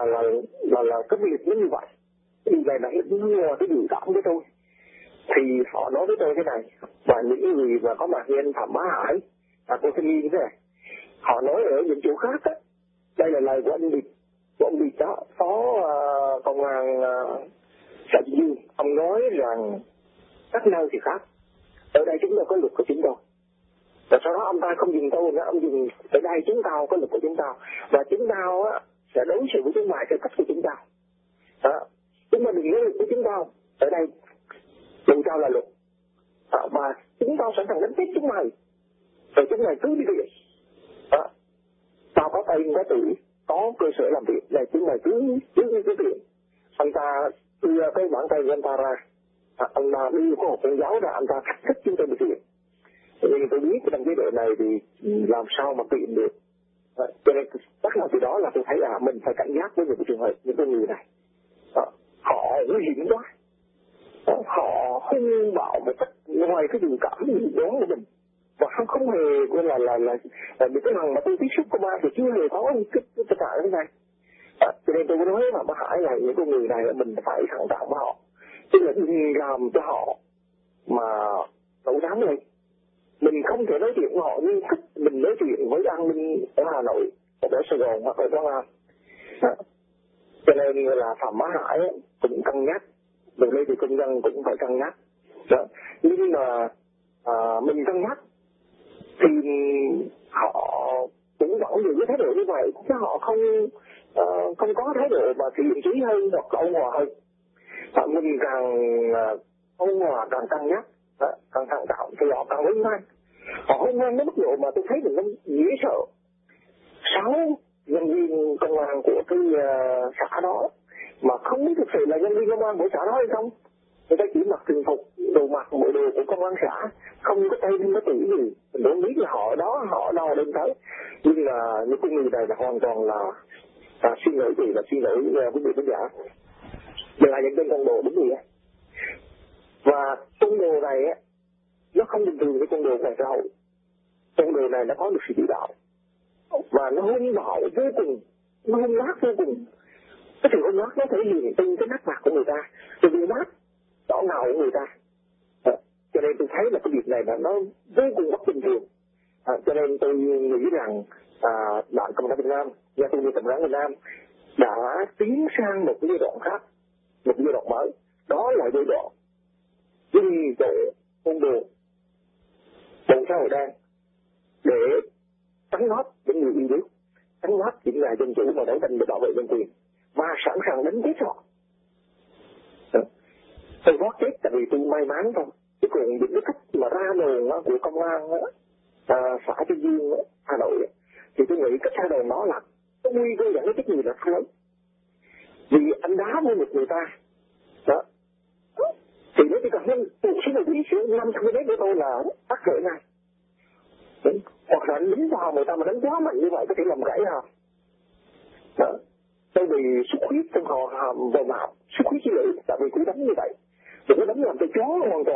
là cái việc nó như vậy. Cái điều này nó ngoài cái dự cảm với tôi. Thì họ nói với tôi thế này, và những người mà có mặt như anh Phạm Bá Hải, cô Thanh Niên thế này, họ nói ở những chỗ khác á, đây là lời của anh Điệp, đó, phó công an xã Chương Dương. Ông nói rằng các nơi thì khác, ở đây chúng ta có luật của chúng tôi, và sau đó ông ta không dùng tôi nữa, ông dùng ở đây chúng ta có luật của chúng ta, và chúng ta sẽ đối xử với chúng mày theo cách của chúng ta. Chúng ta đừng nói luật của chúng ta, ở đây chúng ta là luật, và chúng ta sẵn sàng đánh chết chúng mày, rồi chúng mày cứ đi việc. Tao có tên có tuổi, có cơ sở làm việc này, chúng mày cứ việc. Anh ta đưa cái bản tay của anh ta ra, anh ta đưa có một con dấu ra, anh ta thách thức chúng tôi đi việc. Nhưng tôi biết cái đăng chế độ này thì làm sao mà kiện được. Cho nên bắt đầu từ đó là tôi thấy mình phải cảnh giác với những cái trường hợp, những cái người này. Họ nguy hiểm quá. Họ hung bạo một cách ngoài cái dự cảm dự đoán của mình, và không hề quên là những cái lần mà tôi tiếp xúc của ba thì chưa hề có cái trạng thế này. Cho nên tôi có nói mà Bá Hải là những con người này là mình phải thẳng thắn với họ, tức là đừng làm cho họ mà nổi nóng lên. Mình không thể nói chuyện với họ như cách mình nói chuyện với an ninh ở Hà Nội, ở Sài Gòn hoặc ở Long An. Cho nên là Phạm Bá Hải cũng cân nhắc, rồi đây thì công dân cũng phải cân nhắc. Nhưng mà mình cân nhắc thì họ cũng vẫn giữ cái thái độ như vậy, chứ họ không có thái độ mà thiện chí hơn hoặc ôn hòa hơn. Mình càng ôn hòa càng cân nhắc, càng thận trọng thì họ càng hung hăng. Họ hung hăng đến mức độ mà tôi thấy mình nó dễ sợ. 6 nhân viên công an của cái xã đó mà không biết thực sự là nhân viên công an của xã đó hay không. Người ta chỉ mặc thường phục, đồ mặc bộ đồ của công an xã, không có tên, không có tuổi gì. Mình don't biết là họ đó, họ đâu đến tới. Nhưng là những con người này là hoàn toàn là xin lỗi gì là xin lỗi quý vị khán giả. Là những tên con đồ đúng gì á. Và con đồ này á, nó không bình thường với con đồ ngoài xã hội. Con đồ này nó có được sự chỉ đạo. Và nó hung bạo vô cùng, nó hung ác vô cùng. Cái sự hung ác nó thể hiện trên cái nét mặt của người ta, từ đôi mắt đỏ ngầu của người ta. Cho nên tôi thấy là cái việc này là nó vô cùng bất bình thường. Cho nên tôi nghĩ rằng Đảng Cộng sản Việt Nam, nhà tôi như Cộng sản Việt Nam đã tiến sang một cái giai đoạn khác, một giai đoạn mới. Đó là giai đoạn dừng chỗ côn đồ, bộ xã hội đen để trấn áp những người yêu nước, trấn áp những nhà dân chủ và đấu tranh để bảo vệ nhân quyền, và sẵn sàng đánh chết họ. Tôi gót chết tại vì tôi may mắn thôi. Chứ còn những cái cách mà ra đồn của công an xã Chương Dương, Hà Nội, thì tôi nghĩ cách ra đồn đó là có nguy cơ dẫn đến chết người là rất lớn. Vì anh đá vô một người ta, đó, thì nó chỉ cần hơn một số một tí xíu 500 mét của tôi là bắt rễ ngay. Hoặc là anh đánh vào người ta mà đánh quá mạnh như vậy có thể làm gãy hàm. Đó. Tôi bị xuất huyết trong hàm vào mạo, xuất huyết chi lưỡi, tại vì cứ đánh như vậy. Đừng có đánh làm tôi chó hoàn toàn.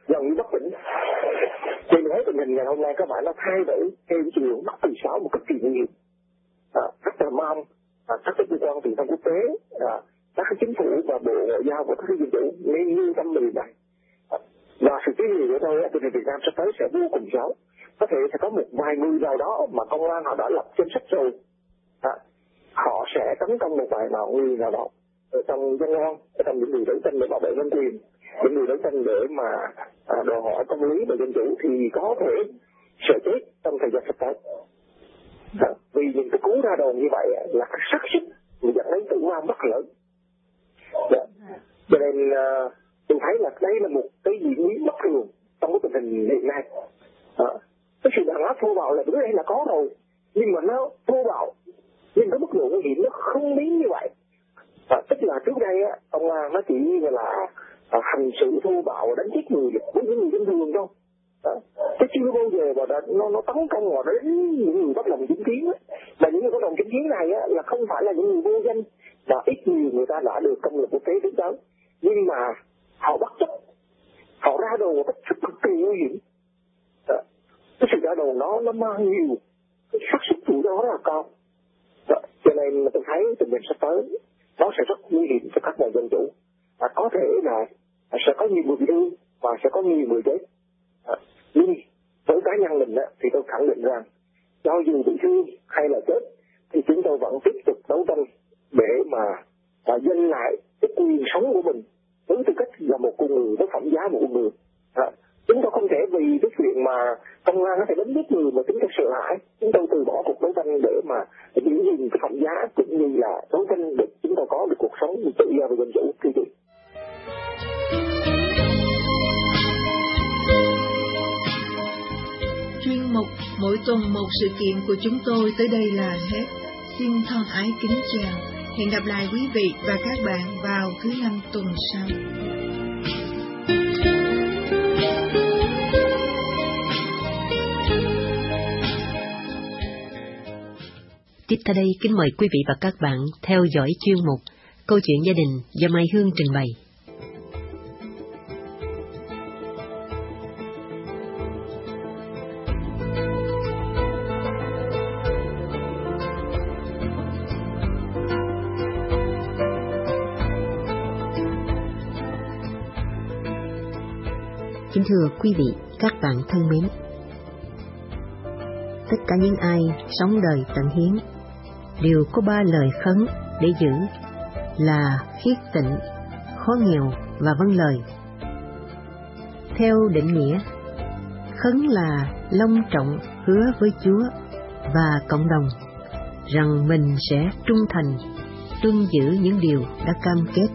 gần như bất tỉnh. Vì thế tình hình ngày hôm nay các bạn nó thay đổi theo chiều hướng Bắc từ sáu một cách kỳ nhiều. Rất là mong các cơ quan truyền thông quốc tế, các chính phủ và bộ ngoại giao và các dân chủ nên lưu tâm về này. Và sự kiến nghị của tôi tình hình Việt Nam sắp tới sẽ vô cùng xấu. Có thể sẽ có một vài người nào đó mà công an họ đã lập danh sách rồi, họ sẽ tấn công một vài người nào đó ở trong dân an, ở trong những người đấu tranh để bảo vệ nhân quyền, những người đấu tranh để mà đòi hỏi công lý và dân chủ thì có thể sẽ chết trong thời gian sắp tới. Vì những cái cú ra đồn như vậy là cái xác suất dẫn đến tử vong rất lớn. Cho nên tôi thấy là đây là một cái diễn biến bất thường trong cái tình hình hiện nay. Cái sự đàn áp thô bạo là bữa nay là có rồi, nhưng mà nó thô bạo nhưng cái mức độ nguy hiểm nó không đến như vậy. Tức là trước đây công an nó chỉ là hành xử thô bạo đánh chết người với những người dân thường thôi. Chứ chưa bao giờ mà nó tấn công vào đến những người bất đồng chính kiến. Mà những người bất đồng chính kiến này là không phải là những người vô danh, mà ít nhiều người ta đã được công lực quốc tế đứng tới. Nhưng mà họ bất chấp, họ ra đồ một cách rất cực kỳ nguy hiểm. Cái sự ra đồ nó mang nhiều cái xác suất rủi ro rất là cao. Cho nên tôi thấy tình hình sắp tới nó sẽ rất nguy hiểm cho các nền dân chủ. Có thể là sẽ có nhiều người bị thương và sẽ có nhiều người chết. Nhưng với cá nhân mình thì tôi khẳng định rằng cho dù bị thương hay là chết thì chúng tôi vẫn tiếp tục đấu tranh để mà giành lại cái quyền sống của mình với tư cách là một con người, với phẩm giá một con người. Chúng tôi không thể vì cái chuyện mà công an có thể đánh giết người mà chúng tôi sợ hãi. Chúng tôi từ bỏ cuộc đấu tranh để mà giữ gìn cái phẩm giá cũng như là đấu tranh để chúng tôi có được cuộc sống tự do và dân chủ. Chuyên mục mỗi tuần một sự kiện của chúng tôi tới đây là hết. Xin thân ái kính chào. Hẹn gặp lại quý vị và các bạn vào thứ Năm tuần sau. Tiếp theo đây kính mời quý vị và các bạn theo dõi chuyên mục Câu chuyện gia đình do Mai Hương trình bày. Kính thưa quý vị, các bạn thân mến, tất cả những ai sống đời tận hiến đều có 3 lời khấn để giữ là khiết tịnh, khó nghèo và vâng lời. Theo định nghĩa, khấn là long trọng hứa với Chúa và cộng đồng rằng mình sẽ trung thành, tuân giữ những điều đã cam kết.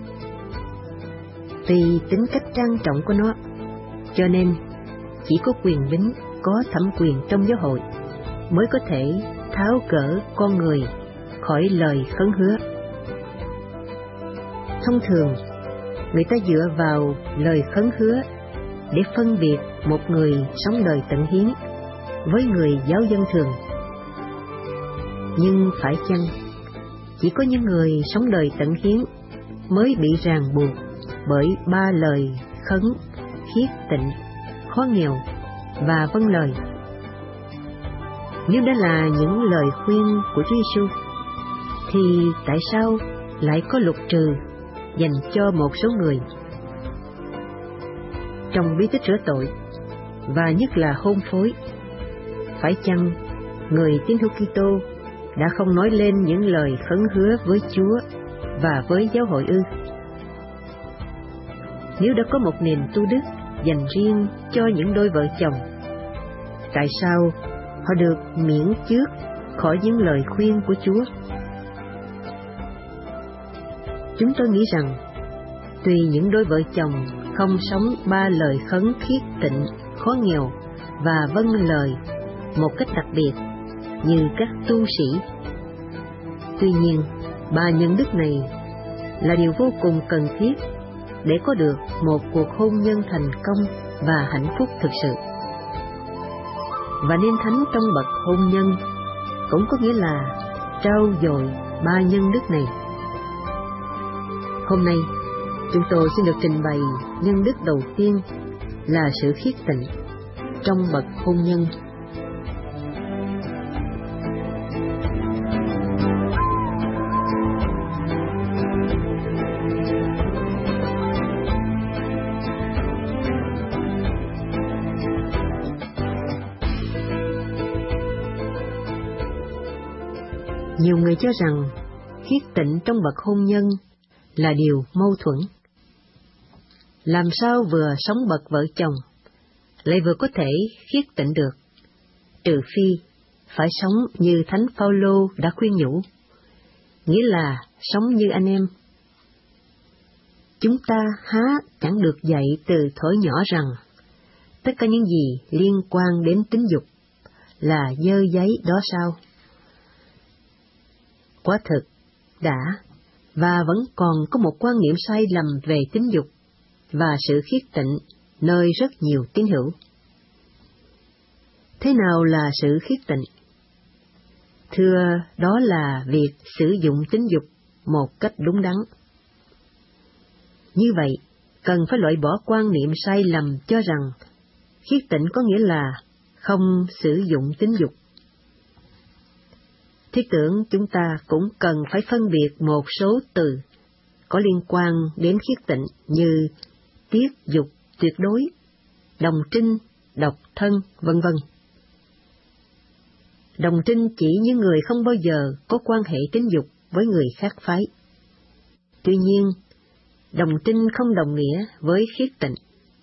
Vì tính cách trang trọng của nó, cho nên chỉ có quyền bính có thẩm quyền trong giáo hội mới có thể tháo gỡ con người khỏi lời khấn hứa. Thông thường, người ta dựa vào lời khấn hứa để phân biệt một người sống đời tận hiến với người giáo dân thường. Nhưng phải chăng chỉ có những người sống đời tận hiến mới bị ràng buộc bởi 3 lời khấn khiết tịnh, khó nghèo và vâng lời? Nếu đó là những lời khuyên của Chúa Giêsu, thì tại sao lại có luật trừ dành cho một số người? Trong bí tích rửa tội, và nhất là hôn phối, phải chăng người tín hữu Kitô đã không nói lên những lời khấn hứa với Chúa và với giáo hội ư? Nếu đã có một nền tu đức dành riêng cho những đôi vợ chồng, tại sao họ được miễn trước khỏi những lời khuyên của Chúa? Chúng tôi nghĩ rằng, tuy những đôi vợ chồng không sống 3 lời khấn khiết tịnh, khó nghèo và vâng lời một cách đặc biệt như các tu sĩ, tuy nhiên 3 nhân đức này là điều vô cùng cần thiết để có được một cuộc hôn nhân thành công và hạnh phúc thực sự. Và nên thánh trong bậc hôn nhân cũng có nghĩa là trau dồi 3 nhân đức này. Hôm nay, chúng tôi xin được trình bày nhân đức đầu tiên là sự khiết tịnh trong bậc hôn nhân. Nhiều người cho rằng khiết tịnh trong bậc hôn nhân là điều mâu thuẫn. Làm sao vừa sống bậc vợ chồng lại vừa có thể khiết tịnh được, trừ phi phải sống như Thánh Phaolô đã khuyên nhủ, nghĩa là sống như anh em. Chúng ta há chẳng được dạy từ thuở nhỏ rằng tất cả những gì liên quan đến tính dục là dơ giấy đó sao? Quả thực, đã và vẫn còn có một quan niệm sai lầm về tính dục và sự khiết tịnh nơi rất nhiều tín hữu. Thế nào là sự khiết tịnh? Thưa, đó là việc sử dụng tính dục một cách đúng đắn. Như vậy, cần phải loại bỏ quan niệm sai lầm cho rằng khiết tịnh có nghĩa là không sử dụng tính dục. Thiết tưởng chúng ta cũng cần phải phân biệt một số từ có liên quan đến khiết tịnh như tiết dục tuyệt đối, đồng trinh, độc thân, vân vân. Đồng trinh chỉ những người không bao giờ có quan hệ tính dục với người khác phái. Tuy nhiên, đồng trinh không đồng nghĩa với khiết tịnh.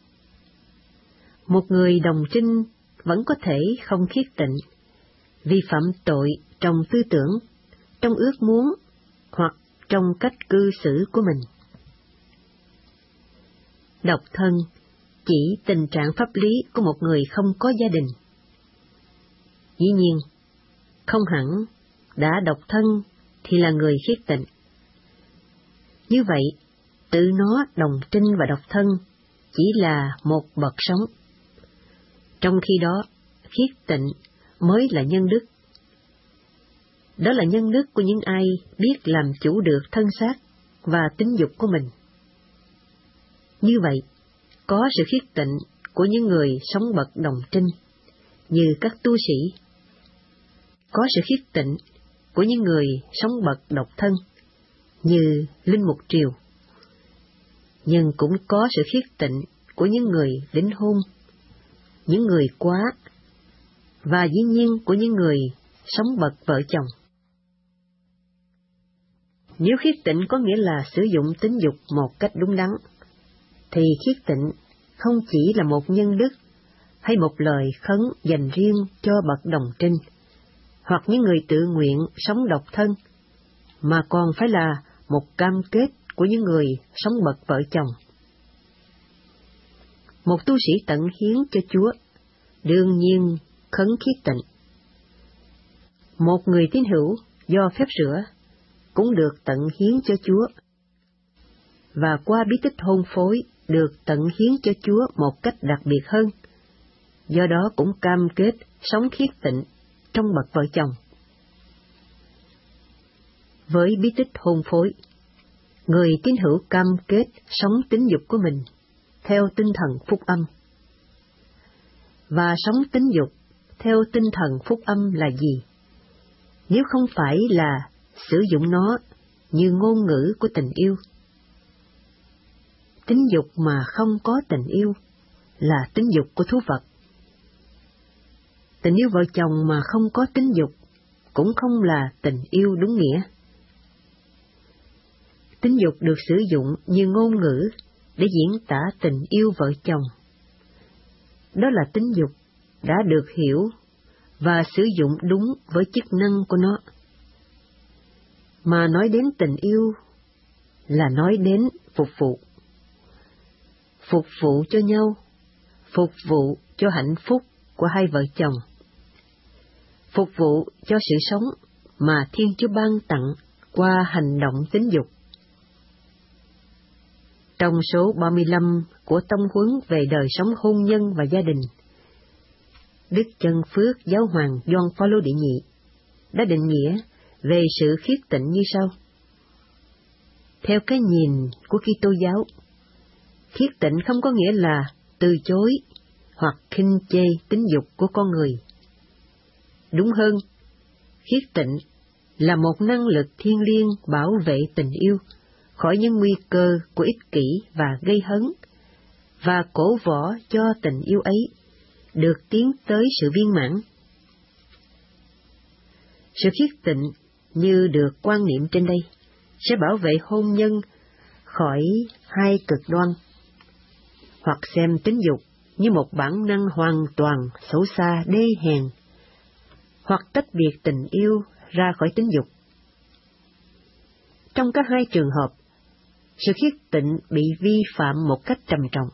Một người đồng trinh vẫn có thể không khiết tịnh vì phạm tội trong tư tưởng, trong ước muốn hoặc trong cách cư xử của mình. Độc thân chỉ tình trạng pháp lý của một người không có gia đình. Dĩ nhiên, không hẳn đã độc thân thì là người khiết tịnh. Như vậy, tự nó đồng trinh và độc thân chỉ là một bậc sống. Trong khi đó, khiết tịnh mới là nhân đức. Đó là nhân đức của những ai biết làm chủ được thân xác và tính dục của mình. Như vậy, có sự khiết tịnh của những người sống bậc đồng trinh, như các tu sĩ. Có sự khiết tịnh của những người sống bậc độc thân, như linh mục triều. Nhưng cũng có sự khiết tịnh của những người đính hôn, những người quá, và dĩ nhiên của những người sống bậc vợ chồng. Nếu khiết tịnh có nghĩa là sử dụng tính dục một cách đúng đắn, thì khiết tịnh không chỉ là một nhân đức hay một lời khấn dành riêng cho bậc đồng trinh, hoặc những người tự nguyện sống độc thân, mà còn phải là một cam kết của những người sống bậc vợ chồng. Một tu sĩ tận hiến cho Chúa, đương nhiên khấn khiết tịnh. Một người tín hữu do phép rửa cũng được tận hiến cho Chúa, và qua bí tích hôn phối được tận hiến cho Chúa một cách đặc biệt hơn, do đó cũng cam kết sống khiết tịnh trong bậc vợ chồng. Với bí tích hôn phối, người tín hữu cam kết sống tính dục của mình theo tinh thần phúc âm. Và sống tính dục theo tinh thần phúc âm là gì? Nếu không phải là sử dụng nó như ngôn ngữ của tình yêu. Tính dục mà không có tình yêu là tính dục của thú vật. Tình yêu vợ chồng mà không có tính dục cũng không là tình yêu đúng nghĩa. Tính dục được sử dụng như ngôn ngữ để diễn tả tình yêu vợ chồng. Đó là tính dục đã được hiểu và sử dụng đúng với chức năng của nó. Mà nói đến tình yêu là nói đến phục vụ. Phục vụ cho nhau, phục vụ cho hạnh phúc của hai vợ chồng, phục vụ cho sự sống mà Thiên Chúa ban tặng qua hành động tính dục. Trong số 35 của tông huấn về đời sống hôn nhân và gia đình, Đức Chân Phước Giáo hoàng Gioan Phaolô đệ nhị đã định nghĩa về sự khiết tịnh như sau. Theo cái nhìn của Kitô giáo, khiết tịnh không có nghĩa là từ chối hoặc khinh chê tính dục của con người. Đúng hơn, khiết tịnh là một năng lực thiêng liêng bảo vệ tình yêu khỏi những nguy cơ của ích kỷ và gây hấn, và cổ võ cho tình yêu ấy được tiến tới sự viên mãn. Sự khiết tịnh như được quan niệm trên đây sẽ bảo vệ hôn nhân khỏi hai cực đoan, hoặc xem tính dục như một bản năng hoàn toàn xấu xa đê hèn, hoặc tách biệt tình yêu ra khỏi tính dục. Trong cả hai trường hợp, sự khiết tịnh bị vi phạm một cách trầm trọng.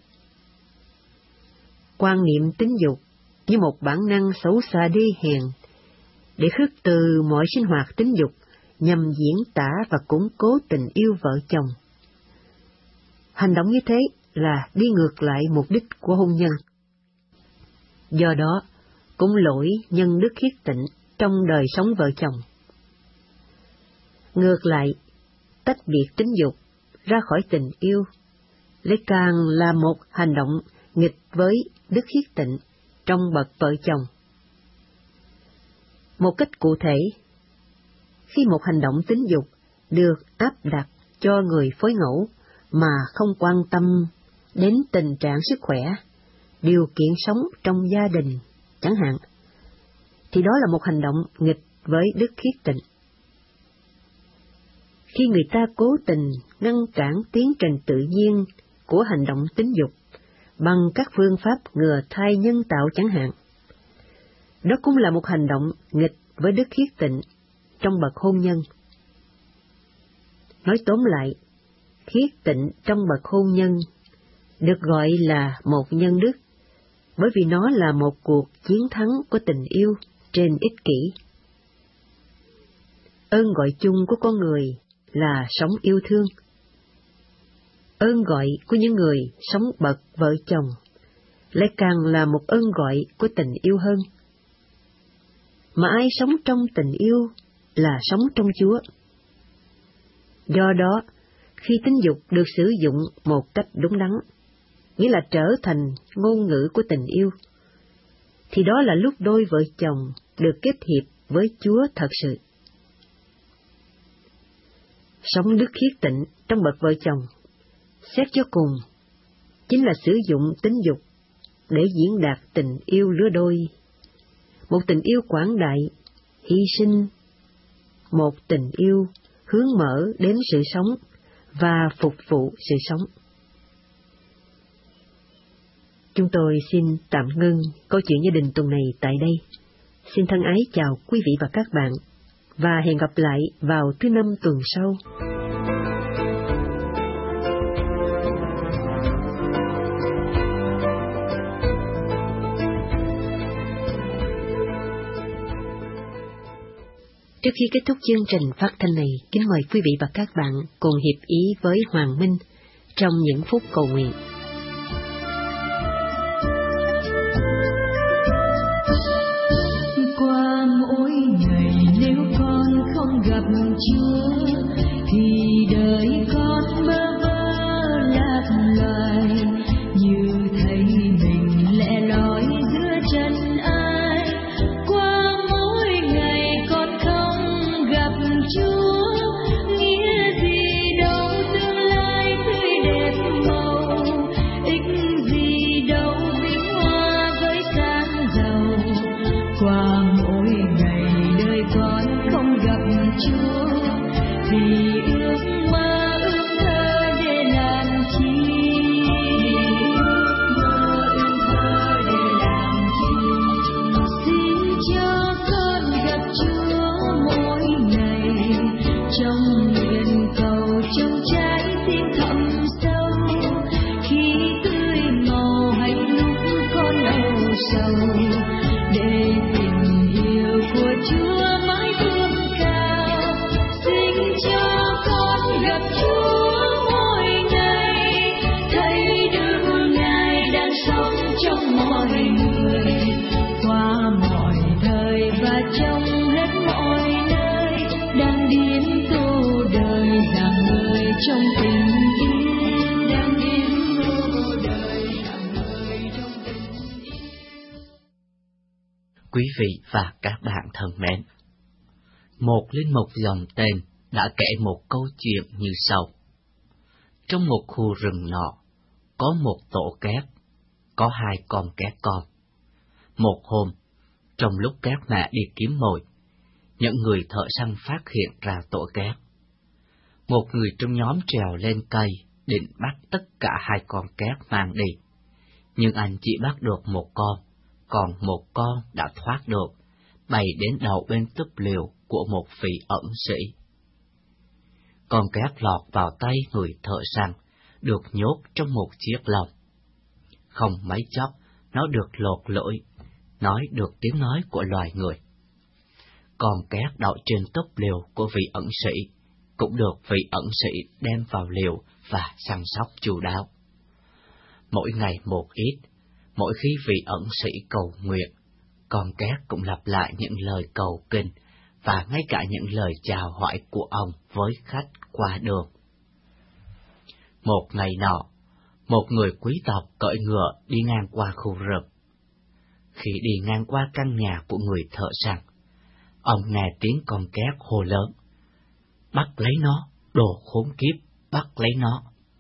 Quan niệm tính dục như một bản năng xấu xa đê hèn để khước từ mọi sinh hoạt tính dục nhằm diễn tả và củng cố tình yêu vợ chồng. Hành động như thế là đi ngược lại mục đích của hôn nhân. Do đó, cũng lỗi nhân đức khiết tịnh trong đời sống vợ chồng. Ngược lại, tách biệt tính dục ra khỏi tình yêu lại càng là một hành động nghịch với đức khiết tịnh trong bậc vợ chồng. Một cách cụ thể, khi một hành động tính dục được áp đặt cho người phối ngẫu mà không quan tâm đến tình trạng sức khỏe, điều kiện sống trong gia đình chẳng hạn, thì đó là một hành động nghịch với đức khiết tịnh. Khi người ta cố tình ngăn cản tiến trình tự nhiên của hành động tính dục bằng các phương pháp ngừa thai nhân tạo chẳng hạn, đó cũng là một hành động nghịch với đức khiết tịnh trong bậc hôn nhân. Nói tóm lại, khiết tịnh trong bậc hôn nhân được gọi là một nhân đức, bởi vì nó là một cuộc chiến thắng của tình yêu trên ích kỷ. Ơn gọi chung của con người là sống yêu thương. Ơn gọi của những người sống bậc vợ chồng lại càng là một ơn gọi của tình yêu hơn. Mà ai sống trong tình yêu là sống trong Chúa. Do đó, khi tính dục được sử dụng một cách đúng đắn, nghĩa là trở thành ngôn ngữ của tình yêu, thì đó là lúc đôi vợ chồng được kết hiệp với Chúa thật sự. Sống đức khiết tịnh trong bậc vợ chồng, xét cho cùng, chính là sử dụng tính dục để diễn đạt tình yêu lứa đôi, một tình yêu quảng đại, hy sinh, một tình yêu hướng mở đến sự sống và phục vụ sự sống. Chúng tôi xin tạm ngưng câu chuyện gia đình tuần này tại đây. Xin thân ái chào quý vị và các bạn, và hẹn gặp lại vào thứ Năm tuần sau. Trước khi kết thúc chương trình phát thanh này, kính mời quý vị và các bạn cùng hiệp ý với Hoàng Minh trong những phút cầu nguyện. Qua mỗi ngày nếu con không gặp Chúa, thì đời con bơ vơ lạc loài, như thấy mình lẻ loi giữa chân ai. Qua mỗi ngày con không gặp Chúa, nghĩa gì đâu tương lai tươi đẹp màu, ích gì đâu vinh hoa với sáng giàu. Qua mỗi ngày đời con không gặp Chúa, vì ước mơ ước thơ để làm chi, xin cho con gặp Chúa mỗi ngày, trong nguyện cầu trong trái tim thẳm sâu, khi tươi màu hạnh phúc con âu sầu, để tình yêu của Chúa mãi vươn cao. Xin cho con gặp Chúa mỗi ngày, thấy được Ngài đang sống trong mọi người, qua mọi thời và trong hết mọi nơi, đang điên tô đời rạng ngời trong tình yêu, đang điên tô đời rạng ngời. Quý vị và các bạn thân mến, một linh mục dòng tên đã kể một câu chuyện như sau. Trong một khu rừng nọ, có một tổ két, có 2 con két con. Một hôm, trong lúc két mẹ đi kiếm mồi, những người thợ săn phát hiện ra tổ két. Một người trong nhóm trèo lên cây định bắt tất cả 2 con két mang đi, nhưng anh chỉ bắt được một con, còn một con đã thoát được, bay đến đầu bên túp liều của một vị ẩn sĩ. Con két lọt vào tay người thợ săn, được nhốt trong một chiếc lồng. Không mấy chốc, nó được lột lưỡi, nói được tiếng nói của loài người. Con két đậu trên túp liều của vị ẩn sĩ, cũng được vị ẩn sĩ đem vào liều và săn sóc chu đáo. Mỗi ngày một ít, mỗi khi vị ẩn sĩ cầu nguyện, con két cũng lặp lại những lời cầu kinh và ngay cả những lời chào hỏi của ông với khách qua đường. Một ngày nọ, một người quý tộc cưỡi ngựa đi ngang qua khu rừng. Khi đi ngang qua căn nhà của người thợ săn, ông nghe tiếng con két hô lớn: "Bắt lấy nó, đồ khốn kiếp, bắt lấy nó!"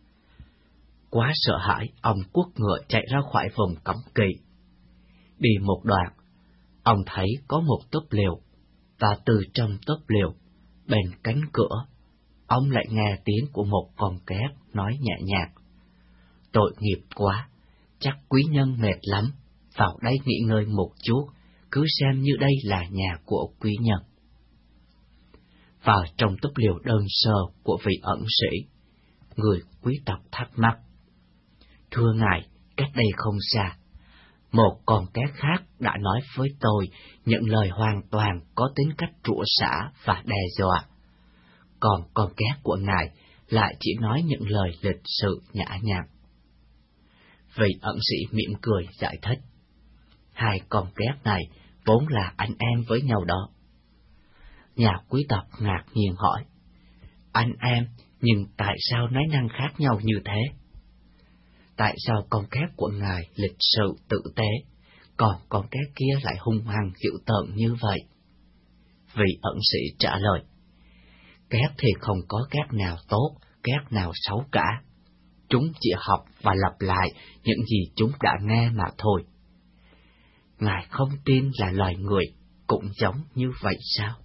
Quá sợ hãi, ông quất ngựa chạy ra khỏi vùng cấm kỵ. Đi một đoạn, ông thấy có một túp lều, và từ trong túp lều, bên cánh cửa, ông lại nghe tiếng của một con két nói nhẹ nhàng: "Tội nghiệp quá, chắc quý nhân mệt lắm, vào đây nghỉ ngơi một chút, cứ xem như đây là nhà của quý nhân." Vào trong túp lều đơn sơ của vị ẩn sĩ, người quý tộc thắc mắc: "Thưa ngài, cách đây không xa, một con két khác đã nói với tôi những lời hoàn toàn có tính cách rủa xả và đe dọa. Còn con két của ngài lại chỉ nói những lời lịch sự nhã nhặn." Vị ẩn sĩ mỉm cười giải thích: "2 con két này vốn là anh em với nhau đó." Nhà quý tộc ngạc nhiên hỏi: "Anh em, nhưng tại sao nói năng khác nhau như thế? Tại sao con két của ngài lịch sự tử tế, còn con két kia lại hung hăng dữ tợn như vậy?" Vị ẩn sĩ trả lời: "Két thì không có két nào tốt, két nào xấu cả. Chúng chỉ học và lặp lại những gì chúng đã nghe mà thôi." Ngài không tin là loài người cũng giống như vậy sao?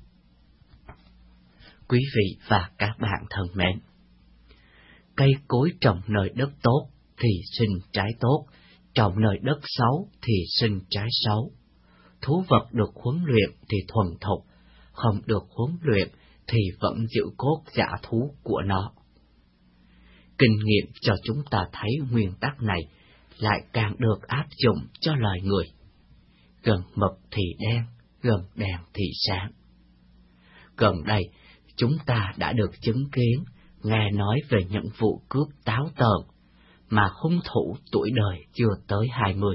Quý vị và các bạn thân mến, cây cối trồng nơi đất tốt thì sinh trái tốt, trồng nơi đất xấu thì sinh trái xấu. Thú vật được huấn luyện thì thuần thục, không được huấn luyện thì vẫn giữ cốt giả thú của nó. Kinh nghiệm cho chúng ta thấy nguyên tắc này lại càng được áp dụng cho loài người. Gần mực thì đen, gần đèn thì sáng. Gần đây, chúng ta đã được chứng kiến, nghe nói về những vụ cướp táo tợn mà hung thủ tuổi đời chưa tới 20.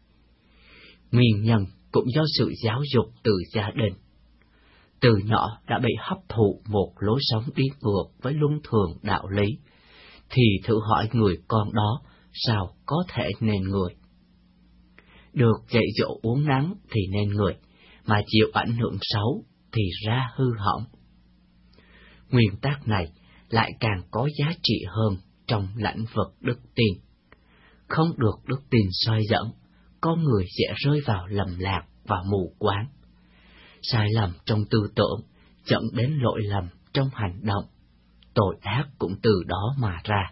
Nguyên nhân cũng do sự giáo dục từ gia đình. Từ nhỏ đã bị hấp thụ một lối sống đi ngược với luân thường đạo lý, thì thử hỏi người con đó sao có thể nên người. Được dạy dỗ uống nắng thì nên người, mà chịu ảnh hưởng xấu thì ra hư hỏng. Nguyên tắc này lại càng có giá trị hơn trong lĩnh vực đức tin. Không được đức tin soi dẫn, con người sẽ rơi vào lầm lạc và mù quáng. Sai lầm trong tư tưởng dẫn đến lỗi lầm trong hành động, tội ác cũng từ đó mà ra.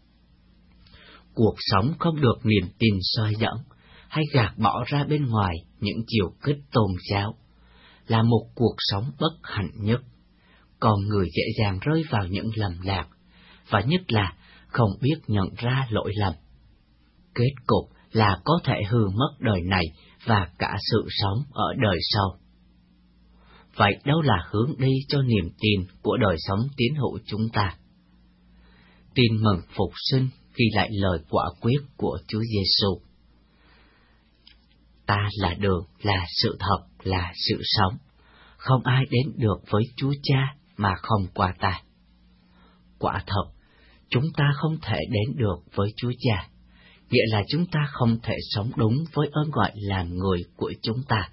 Cuộc sống không được niềm tin soi dẫn hay gạt bỏ ra bên ngoài những chiều kích tôn giáo là một cuộc sống bất hạnh nhất. Con người dễ dàng rơi vào những lầm lạc, và nhất là không biết nhận ra lỗi lầm. Kết cục là có thể hư mất đời này và cả sự sống ở đời sau. Vậy đâu là hướng đi cho niềm tin của đời sống tín hữu chúng ta? Tin mừng phục sinh ghi lại lời quả quyết của Chúa Giêsu: "Ta là đường, là sự thật, là sự sống. Không ai đến được với Chúa Cha mà không qua ta." Quả thật, chúng ta không thể đến được với Chúa Cha, nghĩa là chúng ta không thể sống đúng với ơn gọi làm người của chúng ta,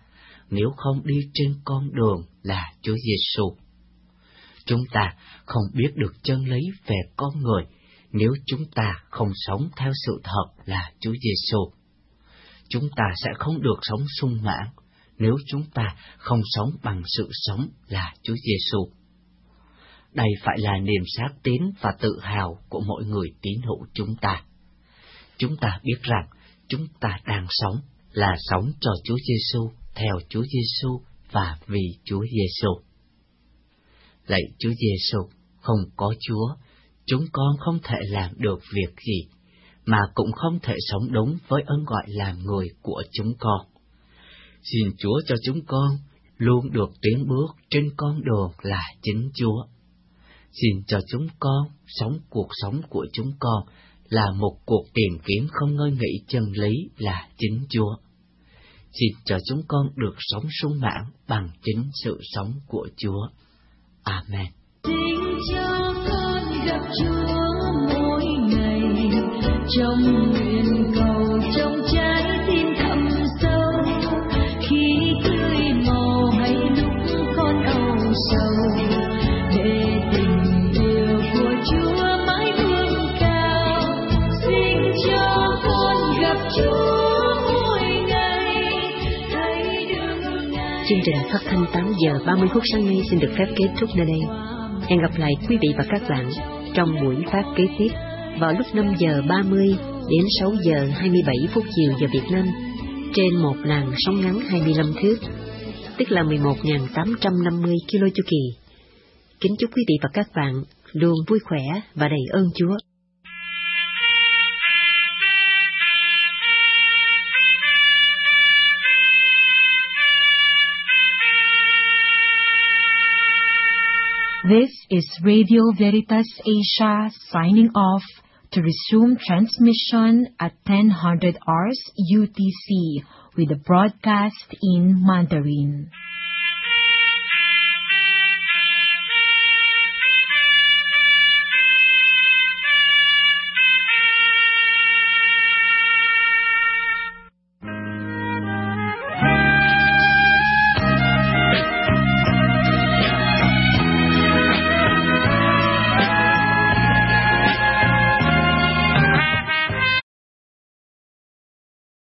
nếu không đi trên con đường là Chúa Giêsu. Chúng ta không biết được chân lý về con người nếu chúng ta không sống theo sự thật là Chúa Giêsu. Chúng ta sẽ không được sống sung mãn nếu chúng ta không sống bằng sự sống là Chúa Giêsu. Đây phải là niềm xác tín và tự hào của mỗi người tín hữu chúng ta. Chúng ta biết rằng chúng ta đang sống là sống cho Chúa Giêsu, theo Chúa Giêsu và vì Chúa Giêsu. Lạy Chúa Giêsu, không có Chúa, chúng con không thể làm được việc gì, mà cũng không thể sống đúng với ơn gọi làm người của chúng con. Xin Chúa cho chúng con luôn được tiến bước trên con đường là chính Chúa. Xin cho chúng con sống cuộc sống của chúng con là một cuộc tìm kiếm không ngơi nghỉ chân lý là chính Chúa. Xin cho chúng con được sống sung mãn bằng chính sự sống của Chúa. Amen. Xin cho con gặp Chúa mỗi ngày, trong nguyện cầu trong trái tim thẳm sâu, khi tươi màu hay lúc con âu sầu, để tình yêu của Chúa mãi vươn cao. Xin cho con gặp Chúa mỗi ngày, thấy được Ngài. Chương trình phát thanh 8 giờ 30 phút sáng nay xin được phép kết thúc nơi đây. Hẹn gặp lại quý vị và các bạn trong buổi phát kế tiếp vào lúc 5 giờ 30 đến 6 giờ 27 phút chiều giờ Việt Nam trên một làn sóng ngắn 25 thước, tức là 11.850 kilo chu kỳ. Kính chúc quý vị và các bạn luôn vui khỏe và đầy ơn Chúa. This is Radio Veritas Asia signing off to resume transmission at 10:00 hours UTC with the broadcast in Mandarin.